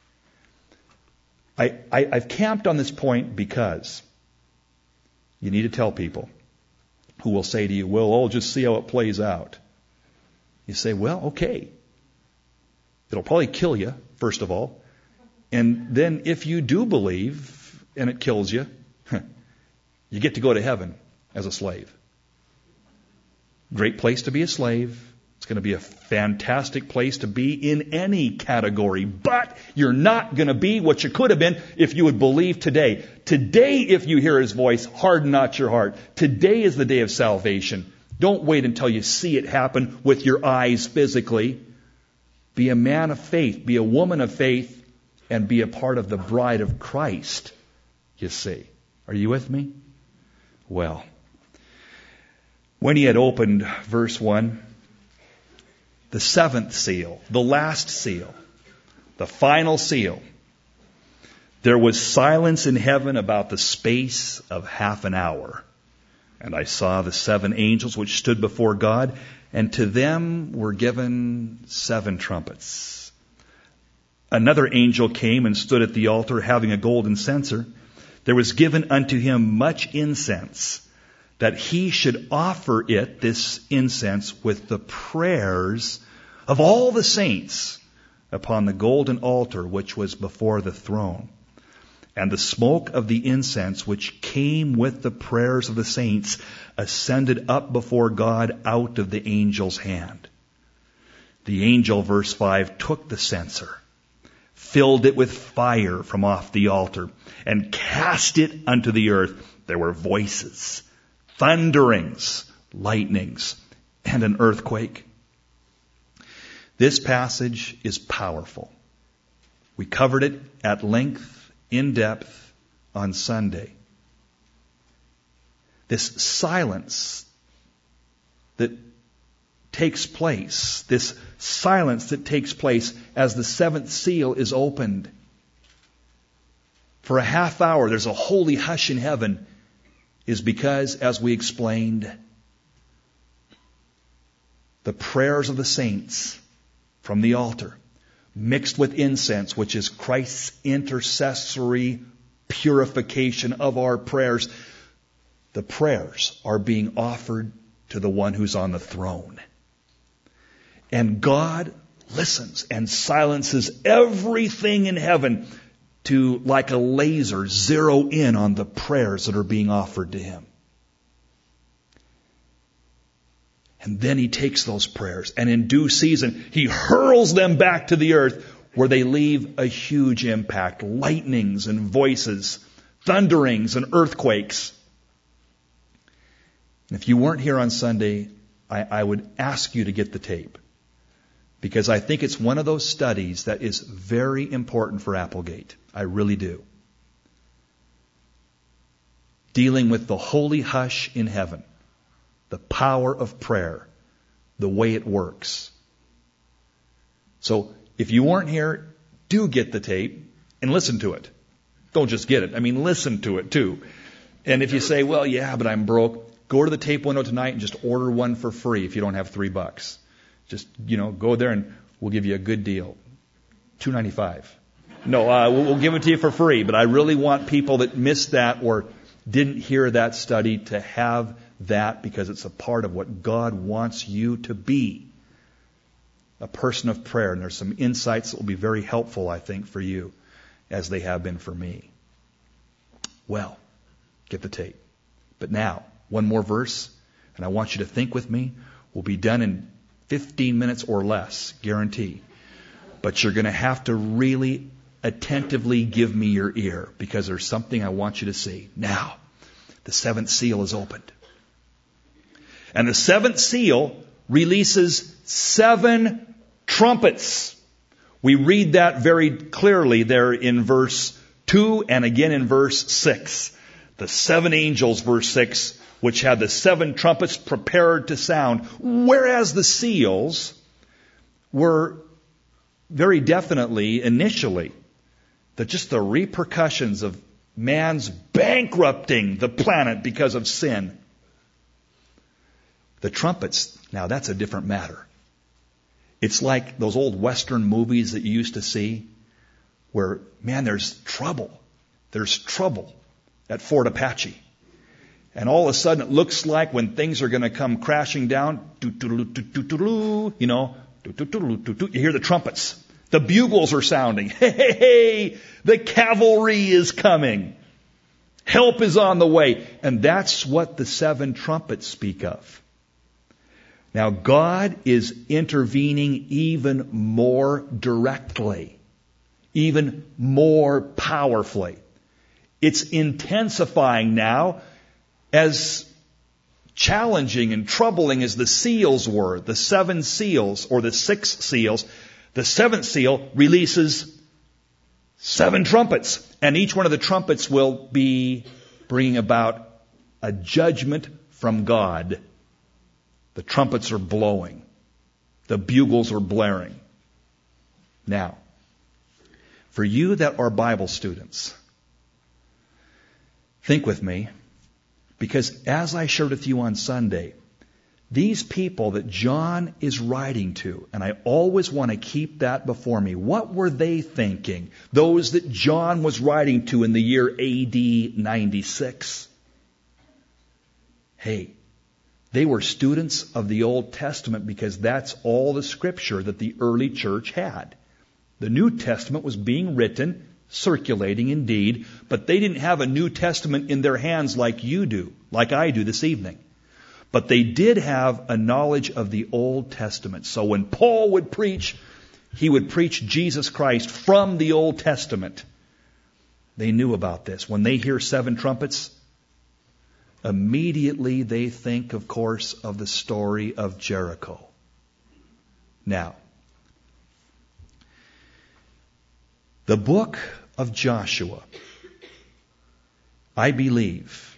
I, I, I've camped on this point because you need to tell people who will say to you, well, I'll just see how it plays out. You say, well, okay. It'll probably kill you, first of all. And then if you do believe and it kills you, you get to go to heaven as a slave. Great place to be a slave. It's going to be a fantastic place to be in any category. But you're not going to be what you could have been if you would believe today. Today, if you hear His voice, harden not your heart. Today is the day of salvation. Don't wait until you see it happen with your eyes physically. Be a man of faith. Be a woman of faith. And be a part of the bride of Christ, you see. Are you with me? Well, when He had opened, verse one, the seventh seal, the last seal, the final seal, there was silence in heaven about the space of half an hour. And I saw the seven angels which stood before God, and to them were given seven trumpets. Another angel came and stood at the altar, having a golden censer. There was given unto him much incense, that he should offer it, this incense, with the prayers of all the saints upon the golden altar which was before the throne. And the smoke of the incense which came with the prayers of the saints ascended up before God out of the angel's hand. The angel, verse five, took the censer, filled it with fire from off the altar, and cast it unto the earth. There were voices, thunderings, lightnings, and an earthquake. This passage is powerful. We covered it at length, in depth, on Sunday. This silence that takes place, this silence that takes place as the seventh seal is opened. For a half hour, there's a holy hush in heaven, is because, as we explained, the prayers of the saints from the altar, mixed with incense, which is Christ's intercessory purification of our prayers, the prayers are being offered to the one who's on the throne. And God listens and silences everything in heaven to, like a laser, zero in on the prayers that are being offered to him. And then he takes those prayers, and in due season, he hurls them back to the earth, where they leave a huge impact. Lightnings and voices, thunderings and earthquakes. And if you weren't here on Sunday, I, I would ask you to get the tape, because I think it's one of those studies that is very important for Applegate. I really do. Dealing with the holy hush in heaven. The power of prayer, the way it works. So, if you weren't here, do get the tape and listen to it. Don't just get it. I mean, listen to it too. And if you say, well, yeah, but I'm broke, go to the tape window tonight and just order one for free if you don't have three bucks. Just, you know, go there and we'll give you a good deal. two ninety-five. No, uh, we'll, we'll give it to you for free. But I really want people that missed that or didn't hear that study to have that, because it's a part of what God wants you to be. A person of prayer. And there's some insights that will be very helpful, I think, for you, as they have been for me. Well, get the tape. But now, one more verse, and I want you to think with me. We'll be done in fifteen minutes or less, guarantee. But you're going to have to really attentively give me your ear, because there's something I want you to see. Now, the seventh seal is opened. And the seventh seal releases seven trumpets. We read that very clearly there in verse two and again in verse six. The seven angels, verse six, which had the seven trumpets prepared to sound, whereas the seals were very definitely, initially, the, just the repercussions of man's bankrupting the planet because of sin. The trumpets, now that's a different matter. It's like those old Western movies that you used to see where, man, there's trouble. There's trouble at Fort Apache. And all of a sudden it looks like when things are going to come crashing down, you know, you hear the trumpets. The bugles are sounding. Hey, hey, hey, the cavalry is coming. Help is on the way. And that's what the seven trumpets speak of. Now, God is intervening even more directly, even more powerfully. It's intensifying now, as challenging and troubling as the seals were, the seven seals or the six seals. The seventh seal releases seven trumpets, and each one of the trumpets will be bringing about a judgment from God. The trumpets are blowing. The bugles are blaring. Now, for you that are Bible students, think with me, because as I shared with you on Sunday, these people that John is writing to, and I always want to keep that before me, what were they thinking? Those that John was writing to in the year A D ninety-six. Hey, they were students of the Old Testament because that's all the scripture that the early church had. The New Testament was being written, circulating indeed, but they didn't have a New Testament in their hands like you do, like I do this evening. But they did have a knowledge of the Old Testament. So when Paul would preach, he would preach Jesus Christ from the Old Testament. They knew about this. When they hear seven trumpets, immediately they think, of course, of the story of Jericho. Now, the book of Joshua, I believe,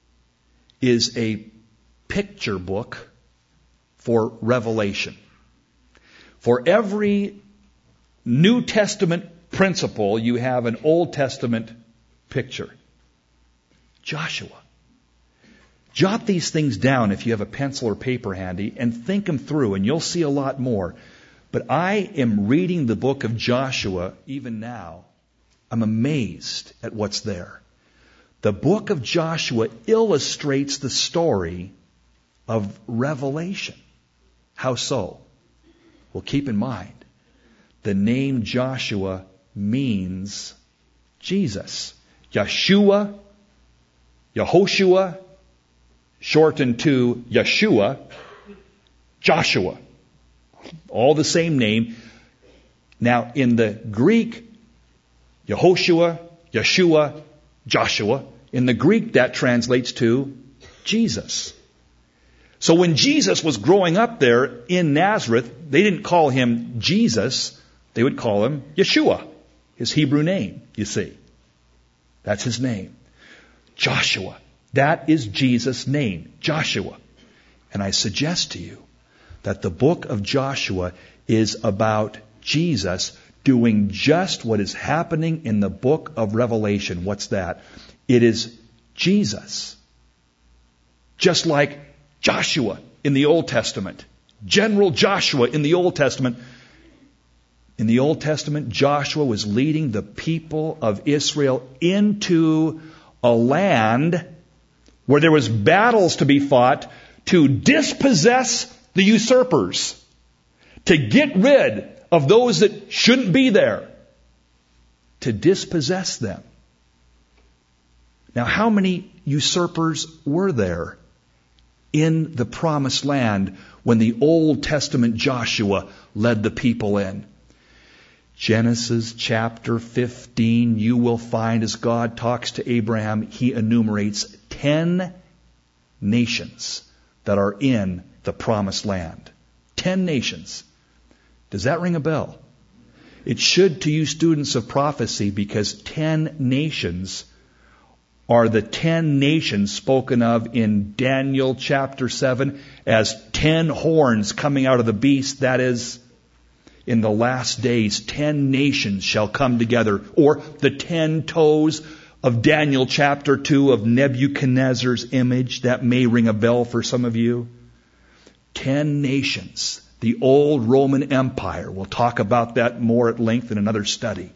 is a picture book for Revelation. For every New Testament principle, you have an Old Testament picture. Joshua. Jot these things down if you have a pencil or paper handy and think them through, and you'll see a lot more. But I am reading the book of Joshua even now. I'm amazed at what's there. The book of Joshua illustrates the story of Revelation. How so? Well, keep in mind, the name Joshua means Jesus. Yeshua, Yehoshua, shortened to Yeshua, Joshua. All the same name. Now, in the Greek, Yehoshua, Yeshua, Joshua. In the Greek, that translates to Jesus. So when Jesus was growing up there in Nazareth, they didn't call him Jesus. They would call him Yeshua, his Hebrew name, you see. That's his name. Joshua. That is Jesus' name, Joshua. And I suggest to you that the book of Joshua is about Jesus doing just what is happening in the book of Revelation. What's that? It is Jesus. Just like Joshua in the Old Testament. General Joshua in the Old Testament. In the Old Testament, Joshua was leading the people of Israel into a land where there was battles to be fought to dispossess the usurpers, to get rid of those that shouldn't be there, to dispossess them. Now, how many usurpers were there in the promised land when the Old Testament Joshua led the people in? Genesis chapter fifteen, you will find as God talks to Abraham, he enumerates ten nations that are in the promised land. Ten nations. Does that ring a bell? It should to you students of prophecy, because ten nations are the ten nations spoken of in Daniel chapter seven as ten horns coming out of the beast. That is, in the last days, ten nations shall come together. Or the ten toes of Daniel chapter two of Nebuchadnezzar's image. That may ring a bell for some of you. Ten nations. The old Roman Empire. We'll talk about that more at length in another study.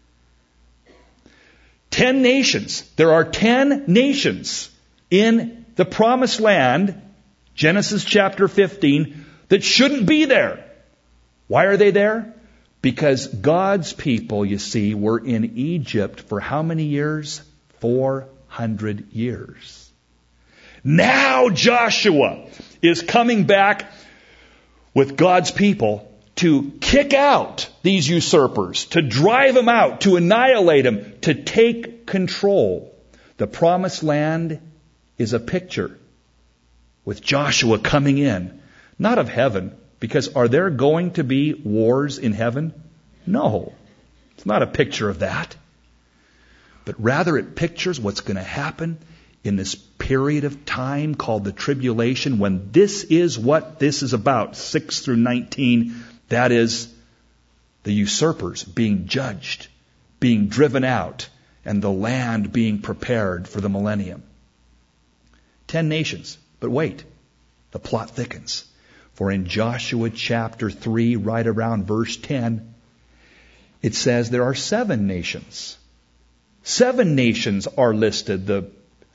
Ten nations. There are ten nations in the promised land, Genesis chapter fifteen, that shouldn't be there. Why are they there? Because God's people, you see, were in Egypt for how many years? four hundred years. Now Joshua is coming back with God's people to kick out these usurpers, to drive them out, to annihilate them, to take control. The promised land is a picture with Joshua coming in, not of heaven, because are there going to be wars in heaven? No. It's not a picture of that. But rather it pictures what's going to happen in this period of time called the tribulation, when this is what this is about, six through nineteen. That is the usurpers being judged, being driven out, and the land being prepared for the millennium. Ten nations. But wait, the plot thickens. For in Joshua chapter three, right around verse ten, it says there are seven nations. Seven nations are listed. The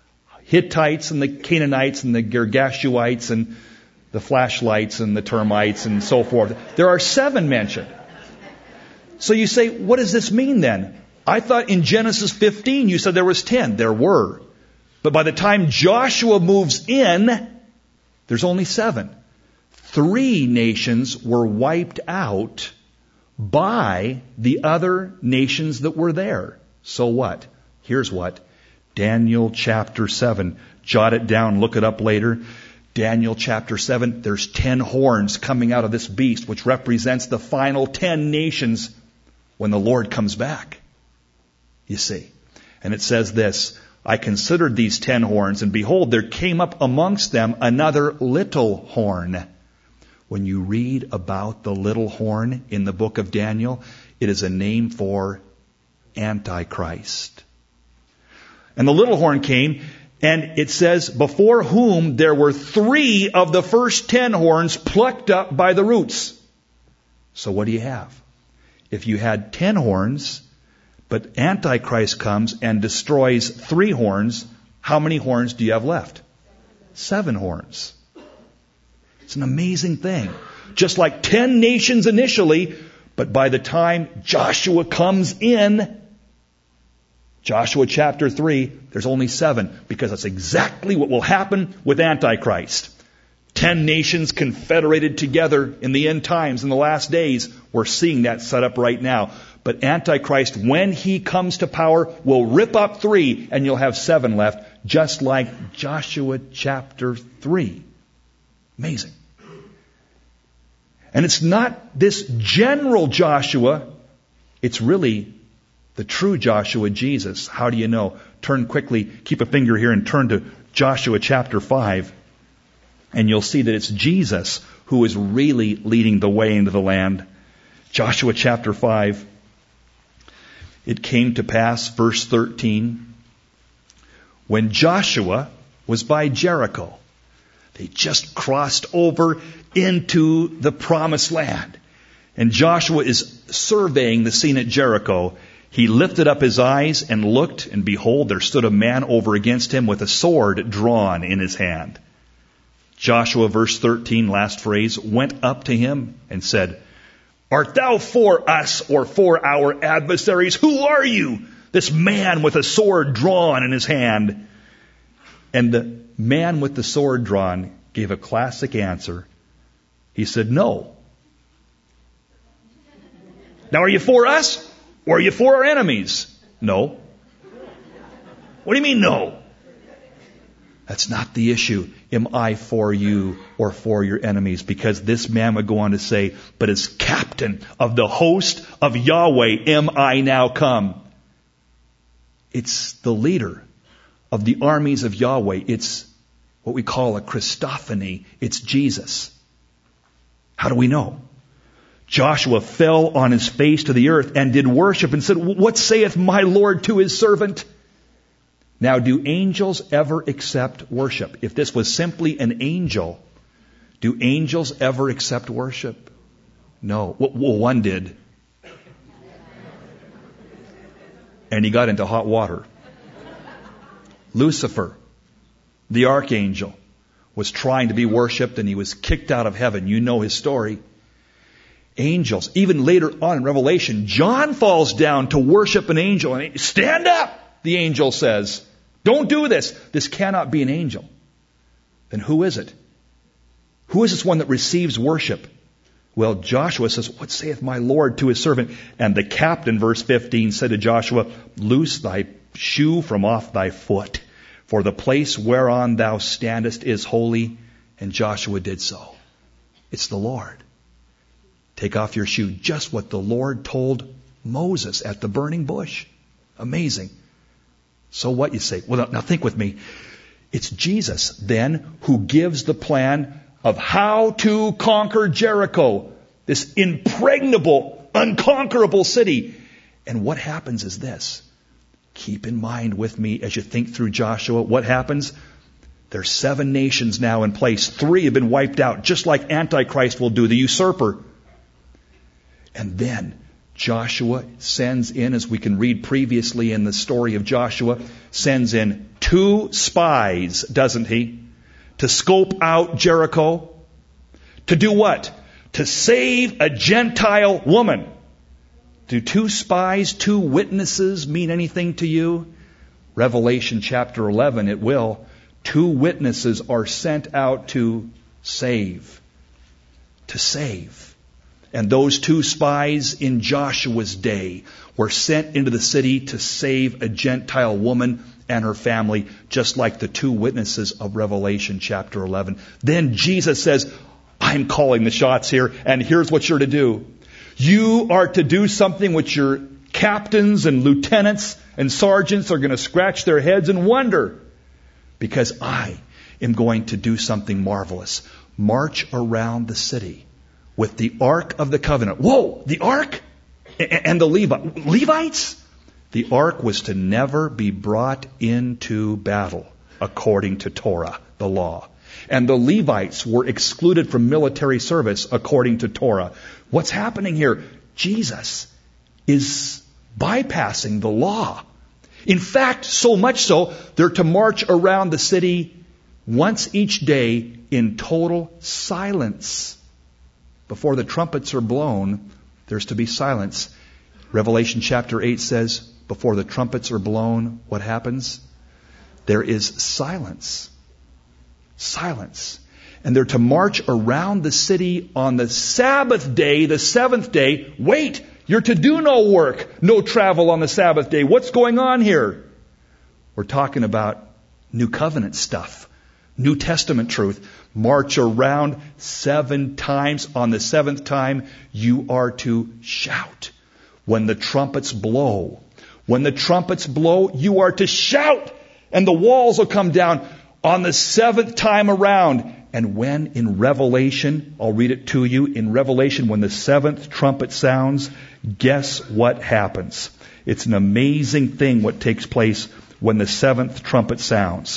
Hittites and the Canaanites and the Girgashuites and the flashlights and the termites and so forth. There are seven mentioned. So you say, what does this mean then? I thought in Genesis fifteen you said there was ten. There were. But by the time Joshua moves in, there's only seven. Three nations were wiped out by the other nations that were there. So what? Here's what. Daniel chapter seven. Jot it down, look it up later. Daniel chapter seven, there's ten horns coming out of this beast, which represents the final ten nations when the Lord comes back. You see. And it says this, I considered these ten horns, and behold, there came up amongst them another little horn. When you read about the little horn in the book of Daniel, it is a name for Antichrist. And the little horn came, and it says, before whom there were three of the first ten horns plucked up by the roots. So what do you have? If you had ten horns, but Antichrist comes and destroys three horns, how many horns do you have left? Seven horns. It's an amazing thing. Just like ten nations initially, but by the time Joshua comes in, Joshua chapter three, there's only seven, because that's exactly what will happen with Antichrist. Ten nations confederated together in the end times, in the last days. We're seeing that set up right now. But Antichrist, when he comes to power, will rip up three, and you'll have seven left, just like Joshua chapter three. Amazing. And it's not this general Joshua, it's really the true Joshua, Jesus. How do you know? Turn quickly, keep a finger here and turn to Joshua chapter five. And you'll see that it's Jesus who is really leading the way into the land. Joshua chapter five. It came to pass, verse thirteen, when Joshua was by Jericho. They just crossed over into the promised land. And Joshua is surveying the scene at Jericho. He lifted up his eyes and looked, and behold, there stood a man over against him with a sword drawn in his hand. Joshua, verse thirteen, last phrase, went up to him and said, Art thou for us or for our adversaries? Who are you? This man with a sword drawn in his hand. And the man with the sword drawn gave a classic answer. He said, no. Now, are you for us or are you for our enemies? No. What do you mean, no? That's not the issue. Am I for you or for your enemies? Because this man would go on to say, but as captain of the host of Yahweh am I now come. It's the leader of the armies of Yahweh. It's what we call a Christophany. It's Jesus. How do we know? Joshua fell on his face to the earth and did worship and said, what saith my Lord to his servant? Now, do angels ever accept worship? If this was simply an angel, do angels ever accept worship? No. Well, one did. And he got into hot water. Lucifer, the archangel, was trying to be worshipped and he was kicked out of heaven. You know his story. Angels, even later on in Revelation, John falls down to worship an angel. And stand up, the angel says. Don't do this. This cannot be an angel. Then who is it? Who is this one that receives worship? Well, Joshua says, what saith my Lord to his servant? And the captain, verse fifteen, said to Joshua, loose thy shoe from off thy foot, for the place whereon thou standest is holy. And Joshua did so. It's the Lord. Take off your shoe. Just what the Lord told Moses at the burning bush. Amazing. So what, you say? Well, now think with me. It's Jesus, then, who gives the plan of how to conquer Jericho, this impregnable, unconquerable city. And what happens is this. Keep in mind with me as you think through Joshua, what happens? There's seven nations now in place. Three have been wiped out, just like Antichrist will do, the usurper. And then Joshua sends in, as we can read previously in the story of Joshua, sends in two two spies, doesn't he? To scope out Jericho. To do what? To save a Gentile woman. Do two spies, two witnesses mean anything to you? Revelation chapter eleven, it will. Two witnesses are sent out to save. To save. And those two spies in Joshua's day were sent into the city to save a Gentile woman and her family, just like the two witnesses of Revelation chapter eleven. Then Jesus says, I'm calling the shots here, and here's what you're to do. You are to do something which your captains and lieutenants and sergeants are going to scratch their heads and wonder. Because I am going to do something marvelous. March around the city with the Ark of the Covenant. Whoa, the Ark? And the Levi- Levites? The Ark was to never be brought into battle according to Torah, the law. And the Levites were excluded from military service according to Torah. What's happening here? Jesus is bypassing the law. In fact, so much so, they're to march around the city once each day in total silence. Before the trumpets are blown, there's to be silence. Revelation chapter eight says, before the trumpets are blown, what happens? There is silence. Silence. And they're to march around the city on the Sabbath day, the seventh day. Wait, you're to do no work, no travel on the Sabbath day. What's going on here? We're talking about New Covenant stuff, New Testament truth. March around seven times. On the seventh time, you are to shout. When the trumpets blow, when the trumpets blow, you are to shout, and the walls will come down on the seventh time around. And when in Revelation, I'll read it to you, in Revelation, when the seventh trumpet sounds, guess what happens? It's an amazing thing what takes place when the seventh trumpet sounds.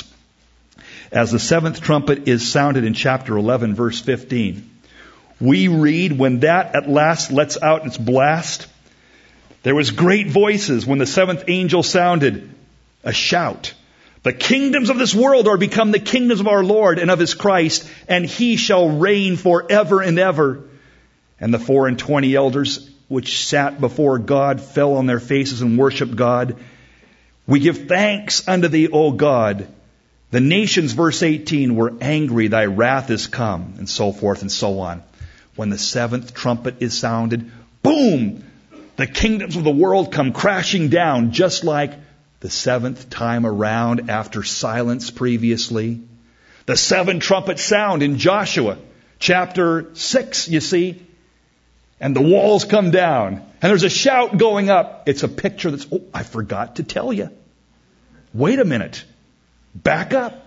As the seventh trumpet is sounded in chapter eleven, verse fifteen, we read, when that at last lets out its blast, there was great voices when the seventh angel sounded a shout. The kingdoms of this world are become the kingdoms of our Lord and of His Christ, and He shall reign forever and ever. And the four and twenty elders which sat before God fell on their faces and worshiped God. We give thanks unto Thee, O God. The nations, verse eighteen, were angry, Thy wrath is come, and so forth and so on. When the seventh trumpet is sounded, boom! The kingdoms of the world come crashing down, just like the seventh time around after silence previously. The seven trumpets sound in Joshua chapter six, you see. And the walls come down. And there's a shout going up. It's a picture that's, oh, I forgot to tell you. Wait a minute. Back up.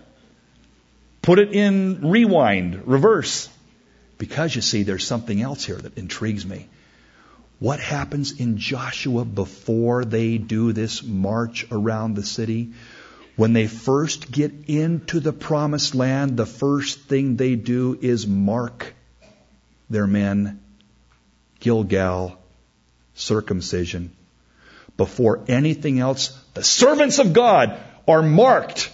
Put it in rewind, reverse. Because you see, there's something else here that intrigues me. What happens in Joshua before they do this march around the city? When they first get into the promised land, the first thing they do is mark their men. Gilgal, circumcision. Before anything else, the servants of God are marked.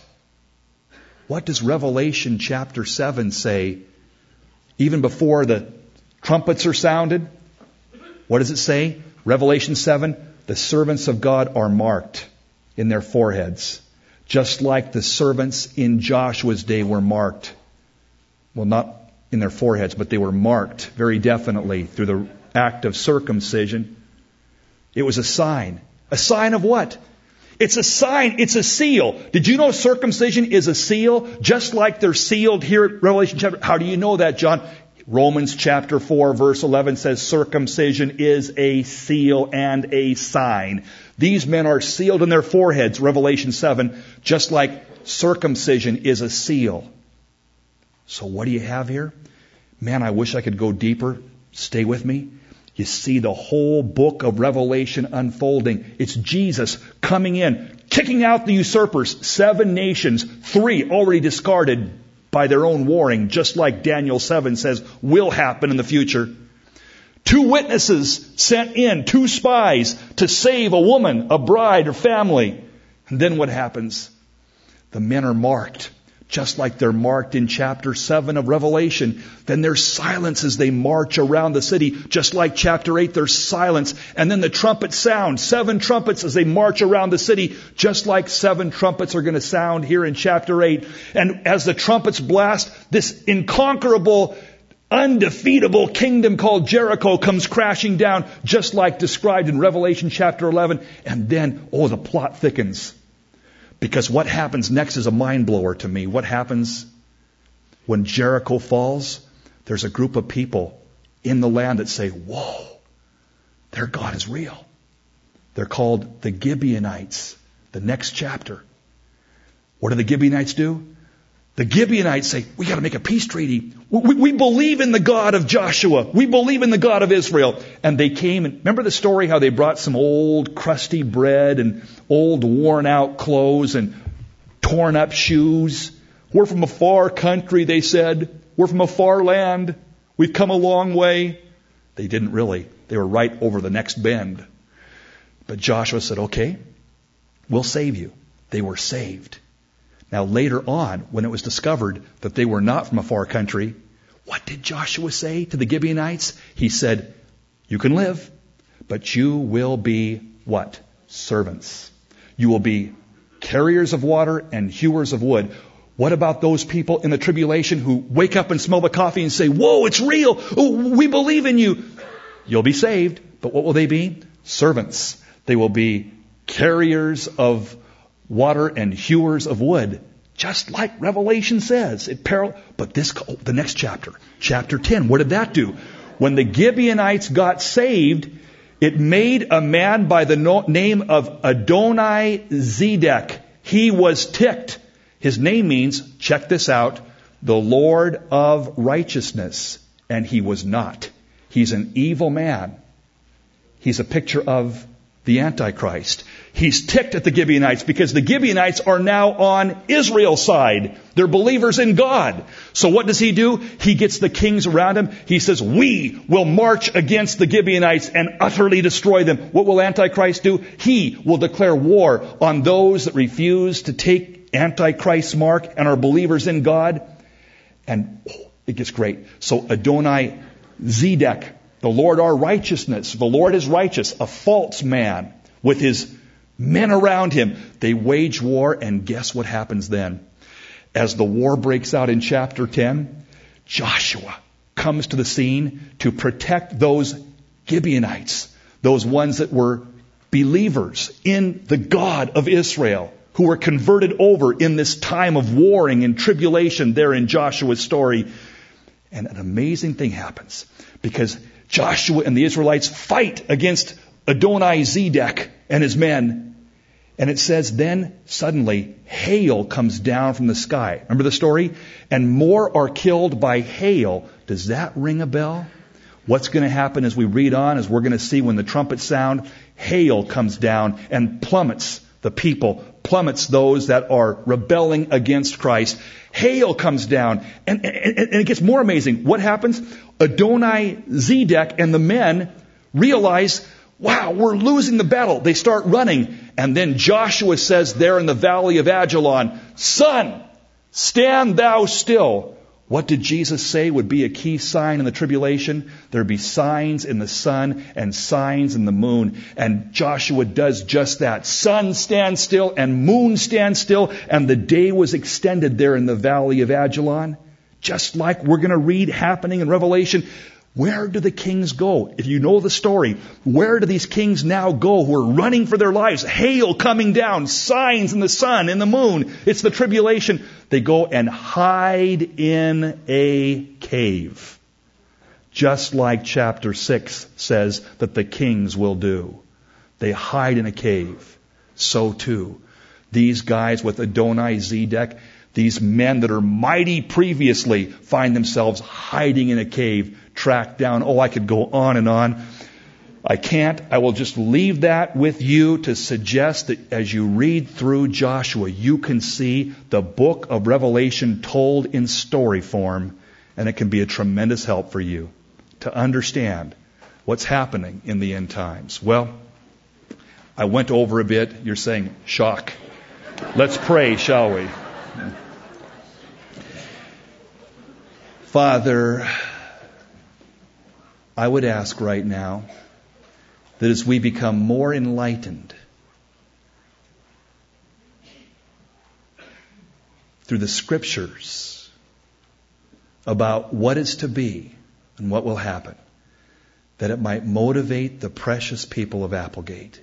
What does Revelation chapter seven say? Even before the trumpets are sounded? What does it say? Revelation seven, the servants of God are marked in their foreheads. Just like the servants in Joshua's day were marked. Well, not in their foreheads, but they were marked very definitely through the act of circumcision. It was a sign. A sign of what? It's a sign. It's a seal. Did you know circumcision is a seal? Just like they're sealed here at Revelation chapter. How do you know that, John? Romans chapter four verse eleven says circumcision is a seal and a sign. These men are sealed in their foreheads, Revelation seven, just like circumcision is a seal. So what do you have here? Man, I wish I could go deeper. Stay with me. You see the whole book of Revelation unfolding. It's Jesus coming in, kicking out the usurpers. Seven nations, three already discarded by their own warring, just like Daniel seven says will happen in the future. Two witnesses sent in, two spies to save a woman, a bride, or family. And then what happens? The men are marked, just like they're marked in chapter seven of Revelation. Then there's silence as they march around the city, just like chapter eight, there's silence. And then the trumpets sound, seven trumpets as they march around the city, just like seven trumpets are going to sound here in chapter eight. And as the trumpets blast, this inconquerable, undefeatable kingdom called Jericho comes crashing down, just like described in Revelation chapter eleven. And then, oh, the plot thickens. Because what happens next is a mind blower to me. What happens when Jericho falls? There's a group of people in the land that say, whoa, their God is real. They're called the Gibeonites. The next chapter. What do the Gibeonites do? The Gibeonites say, we got to make a peace treaty. We, we believe in the God of Joshua. We believe in the God of Israel. And they came, and remember the story how they brought some old crusty bread and old worn out clothes and torn up shoes. We're from a far country, they said. We're from a far land. We've come a long way. They didn't really. They were right over the next bend. But Joshua said, okay, we'll save you. They were saved. Now later on, when it was discovered that they were not from a far country, what did Joshua say to the Gibeonites? He said, you can live, but you will be what? Servants. You will be carriers of water and hewers of wood. What about those people in the tribulation who wake up and smell the coffee and say, whoa, it's real. Oh, we believe in you. You'll be saved, but what will they be? Servants. They will be carriers of water and hewers of wood, just like Revelation says. It parallel, but this, oh, the next chapter, chapter ten, what did that do? When the Gibeonites got saved, it made a man by the no, name of Adoni-Zedek. He was ticked. His name means, check this out, the Lord of righteousness. And he was not. He's an evil man. He's a picture of the Antichrist. He's ticked at the Gibeonites because the Gibeonites are now on Israel's side. They're believers in God. So what does he do? He gets the kings around him. He says, we will march against the Gibeonites and utterly destroy them. What will Antichrist do? He will declare war on those that refuse to take Antichrist's mark and are believers in God. And oh, it gets great. So Adoni-Zedek, the Lord our righteousness, the Lord is righteous, a false man with his men around him. They wage war, and guess what happens then? As the war breaks out in chapter ten, Joshua comes to the scene to protect those Gibeonites, those ones that were believers in the God of Israel, who were converted over in this time of warring and tribulation there in Joshua's story. And an amazing thing happens, because Joshua and the Israelites fight against Adoni-Zedek and his men. And it says, then suddenly hail comes down from the sky. Remember the story? And more are killed by hail. Does that ring a bell? What's going to happen as we read on, as we're going to see when the trumpets sound, hail comes down and plummets the people, plummets those that are rebelling against Christ. Hail comes down, and, and, and it gets more amazing. What happens? Adoni-Zedek and the men realize, wow, we're losing the battle. They start running. And then Joshua says there in the valley of Ajalon, Son, stand thou still. What did Jesus say would be a key sign in the tribulation? There'd be signs in the sun and signs in the moon. And Joshua does just that. Sun stands still and moon stands still. And the day was extended there in the valley of Ajalon. Just like we're going to read happening in Revelation. Where do the kings go? If you know the story, where do these kings now go who are running for their lives? Hail coming down, signs in the sun, in the moon. It's the tribulation. They go and hide in a cave. Just like chapter six says that the kings will do. They hide in a cave. So too, these guys with Adoni-Zedek, these men that are mighty previously, find themselves hiding in a cave, tracked down. Oh, I could go on and on. I can't. I will just leave that with you to suggest that as you read through Joshua, you can see the book of Revelation told in story form, and it can be a tremendous help for you to understand what's happening in the end times. Well, I went over a bit. You're saying, shock. Let's pray, shall we? Father, I would ask right now that as we become more enlightened through the Scriptures about what is to be and what will happen, that it might motivate the precious people of Applegate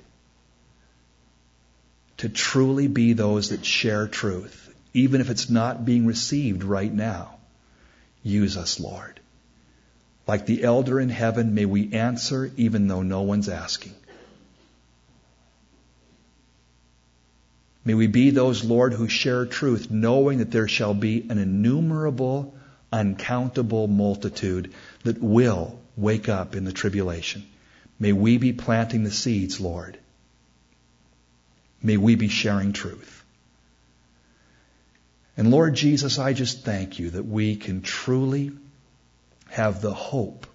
to truly be those that share truth, even if it's not being received right now. Use us, Lord. Like the elder in heaven, may we answer even though no one's asking. May we be those, Lord, who share truth, knowing that there shall be an innumerable, uncountable multitude that will wake up in the tribulation. May we be planting the seeds, Lord. May we be sharing truth. And Lord Jesus, I just thank you that we can truly have the hope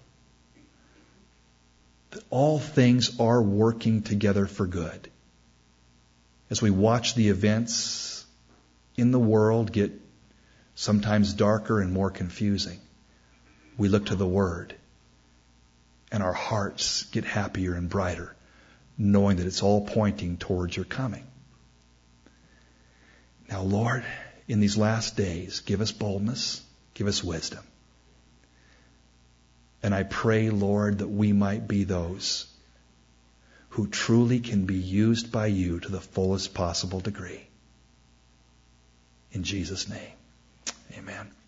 that all things are working together for good. As we watch the events in the world get sometimes darker and more confusing, we look to the Word and our hearts get happier and brighter, knowing that it's all pointing towards your coming. Now, Lord, in these last days, give us boldness, give us wisdom. And I pray, Lord, that we might be those who truly can be used by you to the fullest possible degree. In Jesus' name, amen.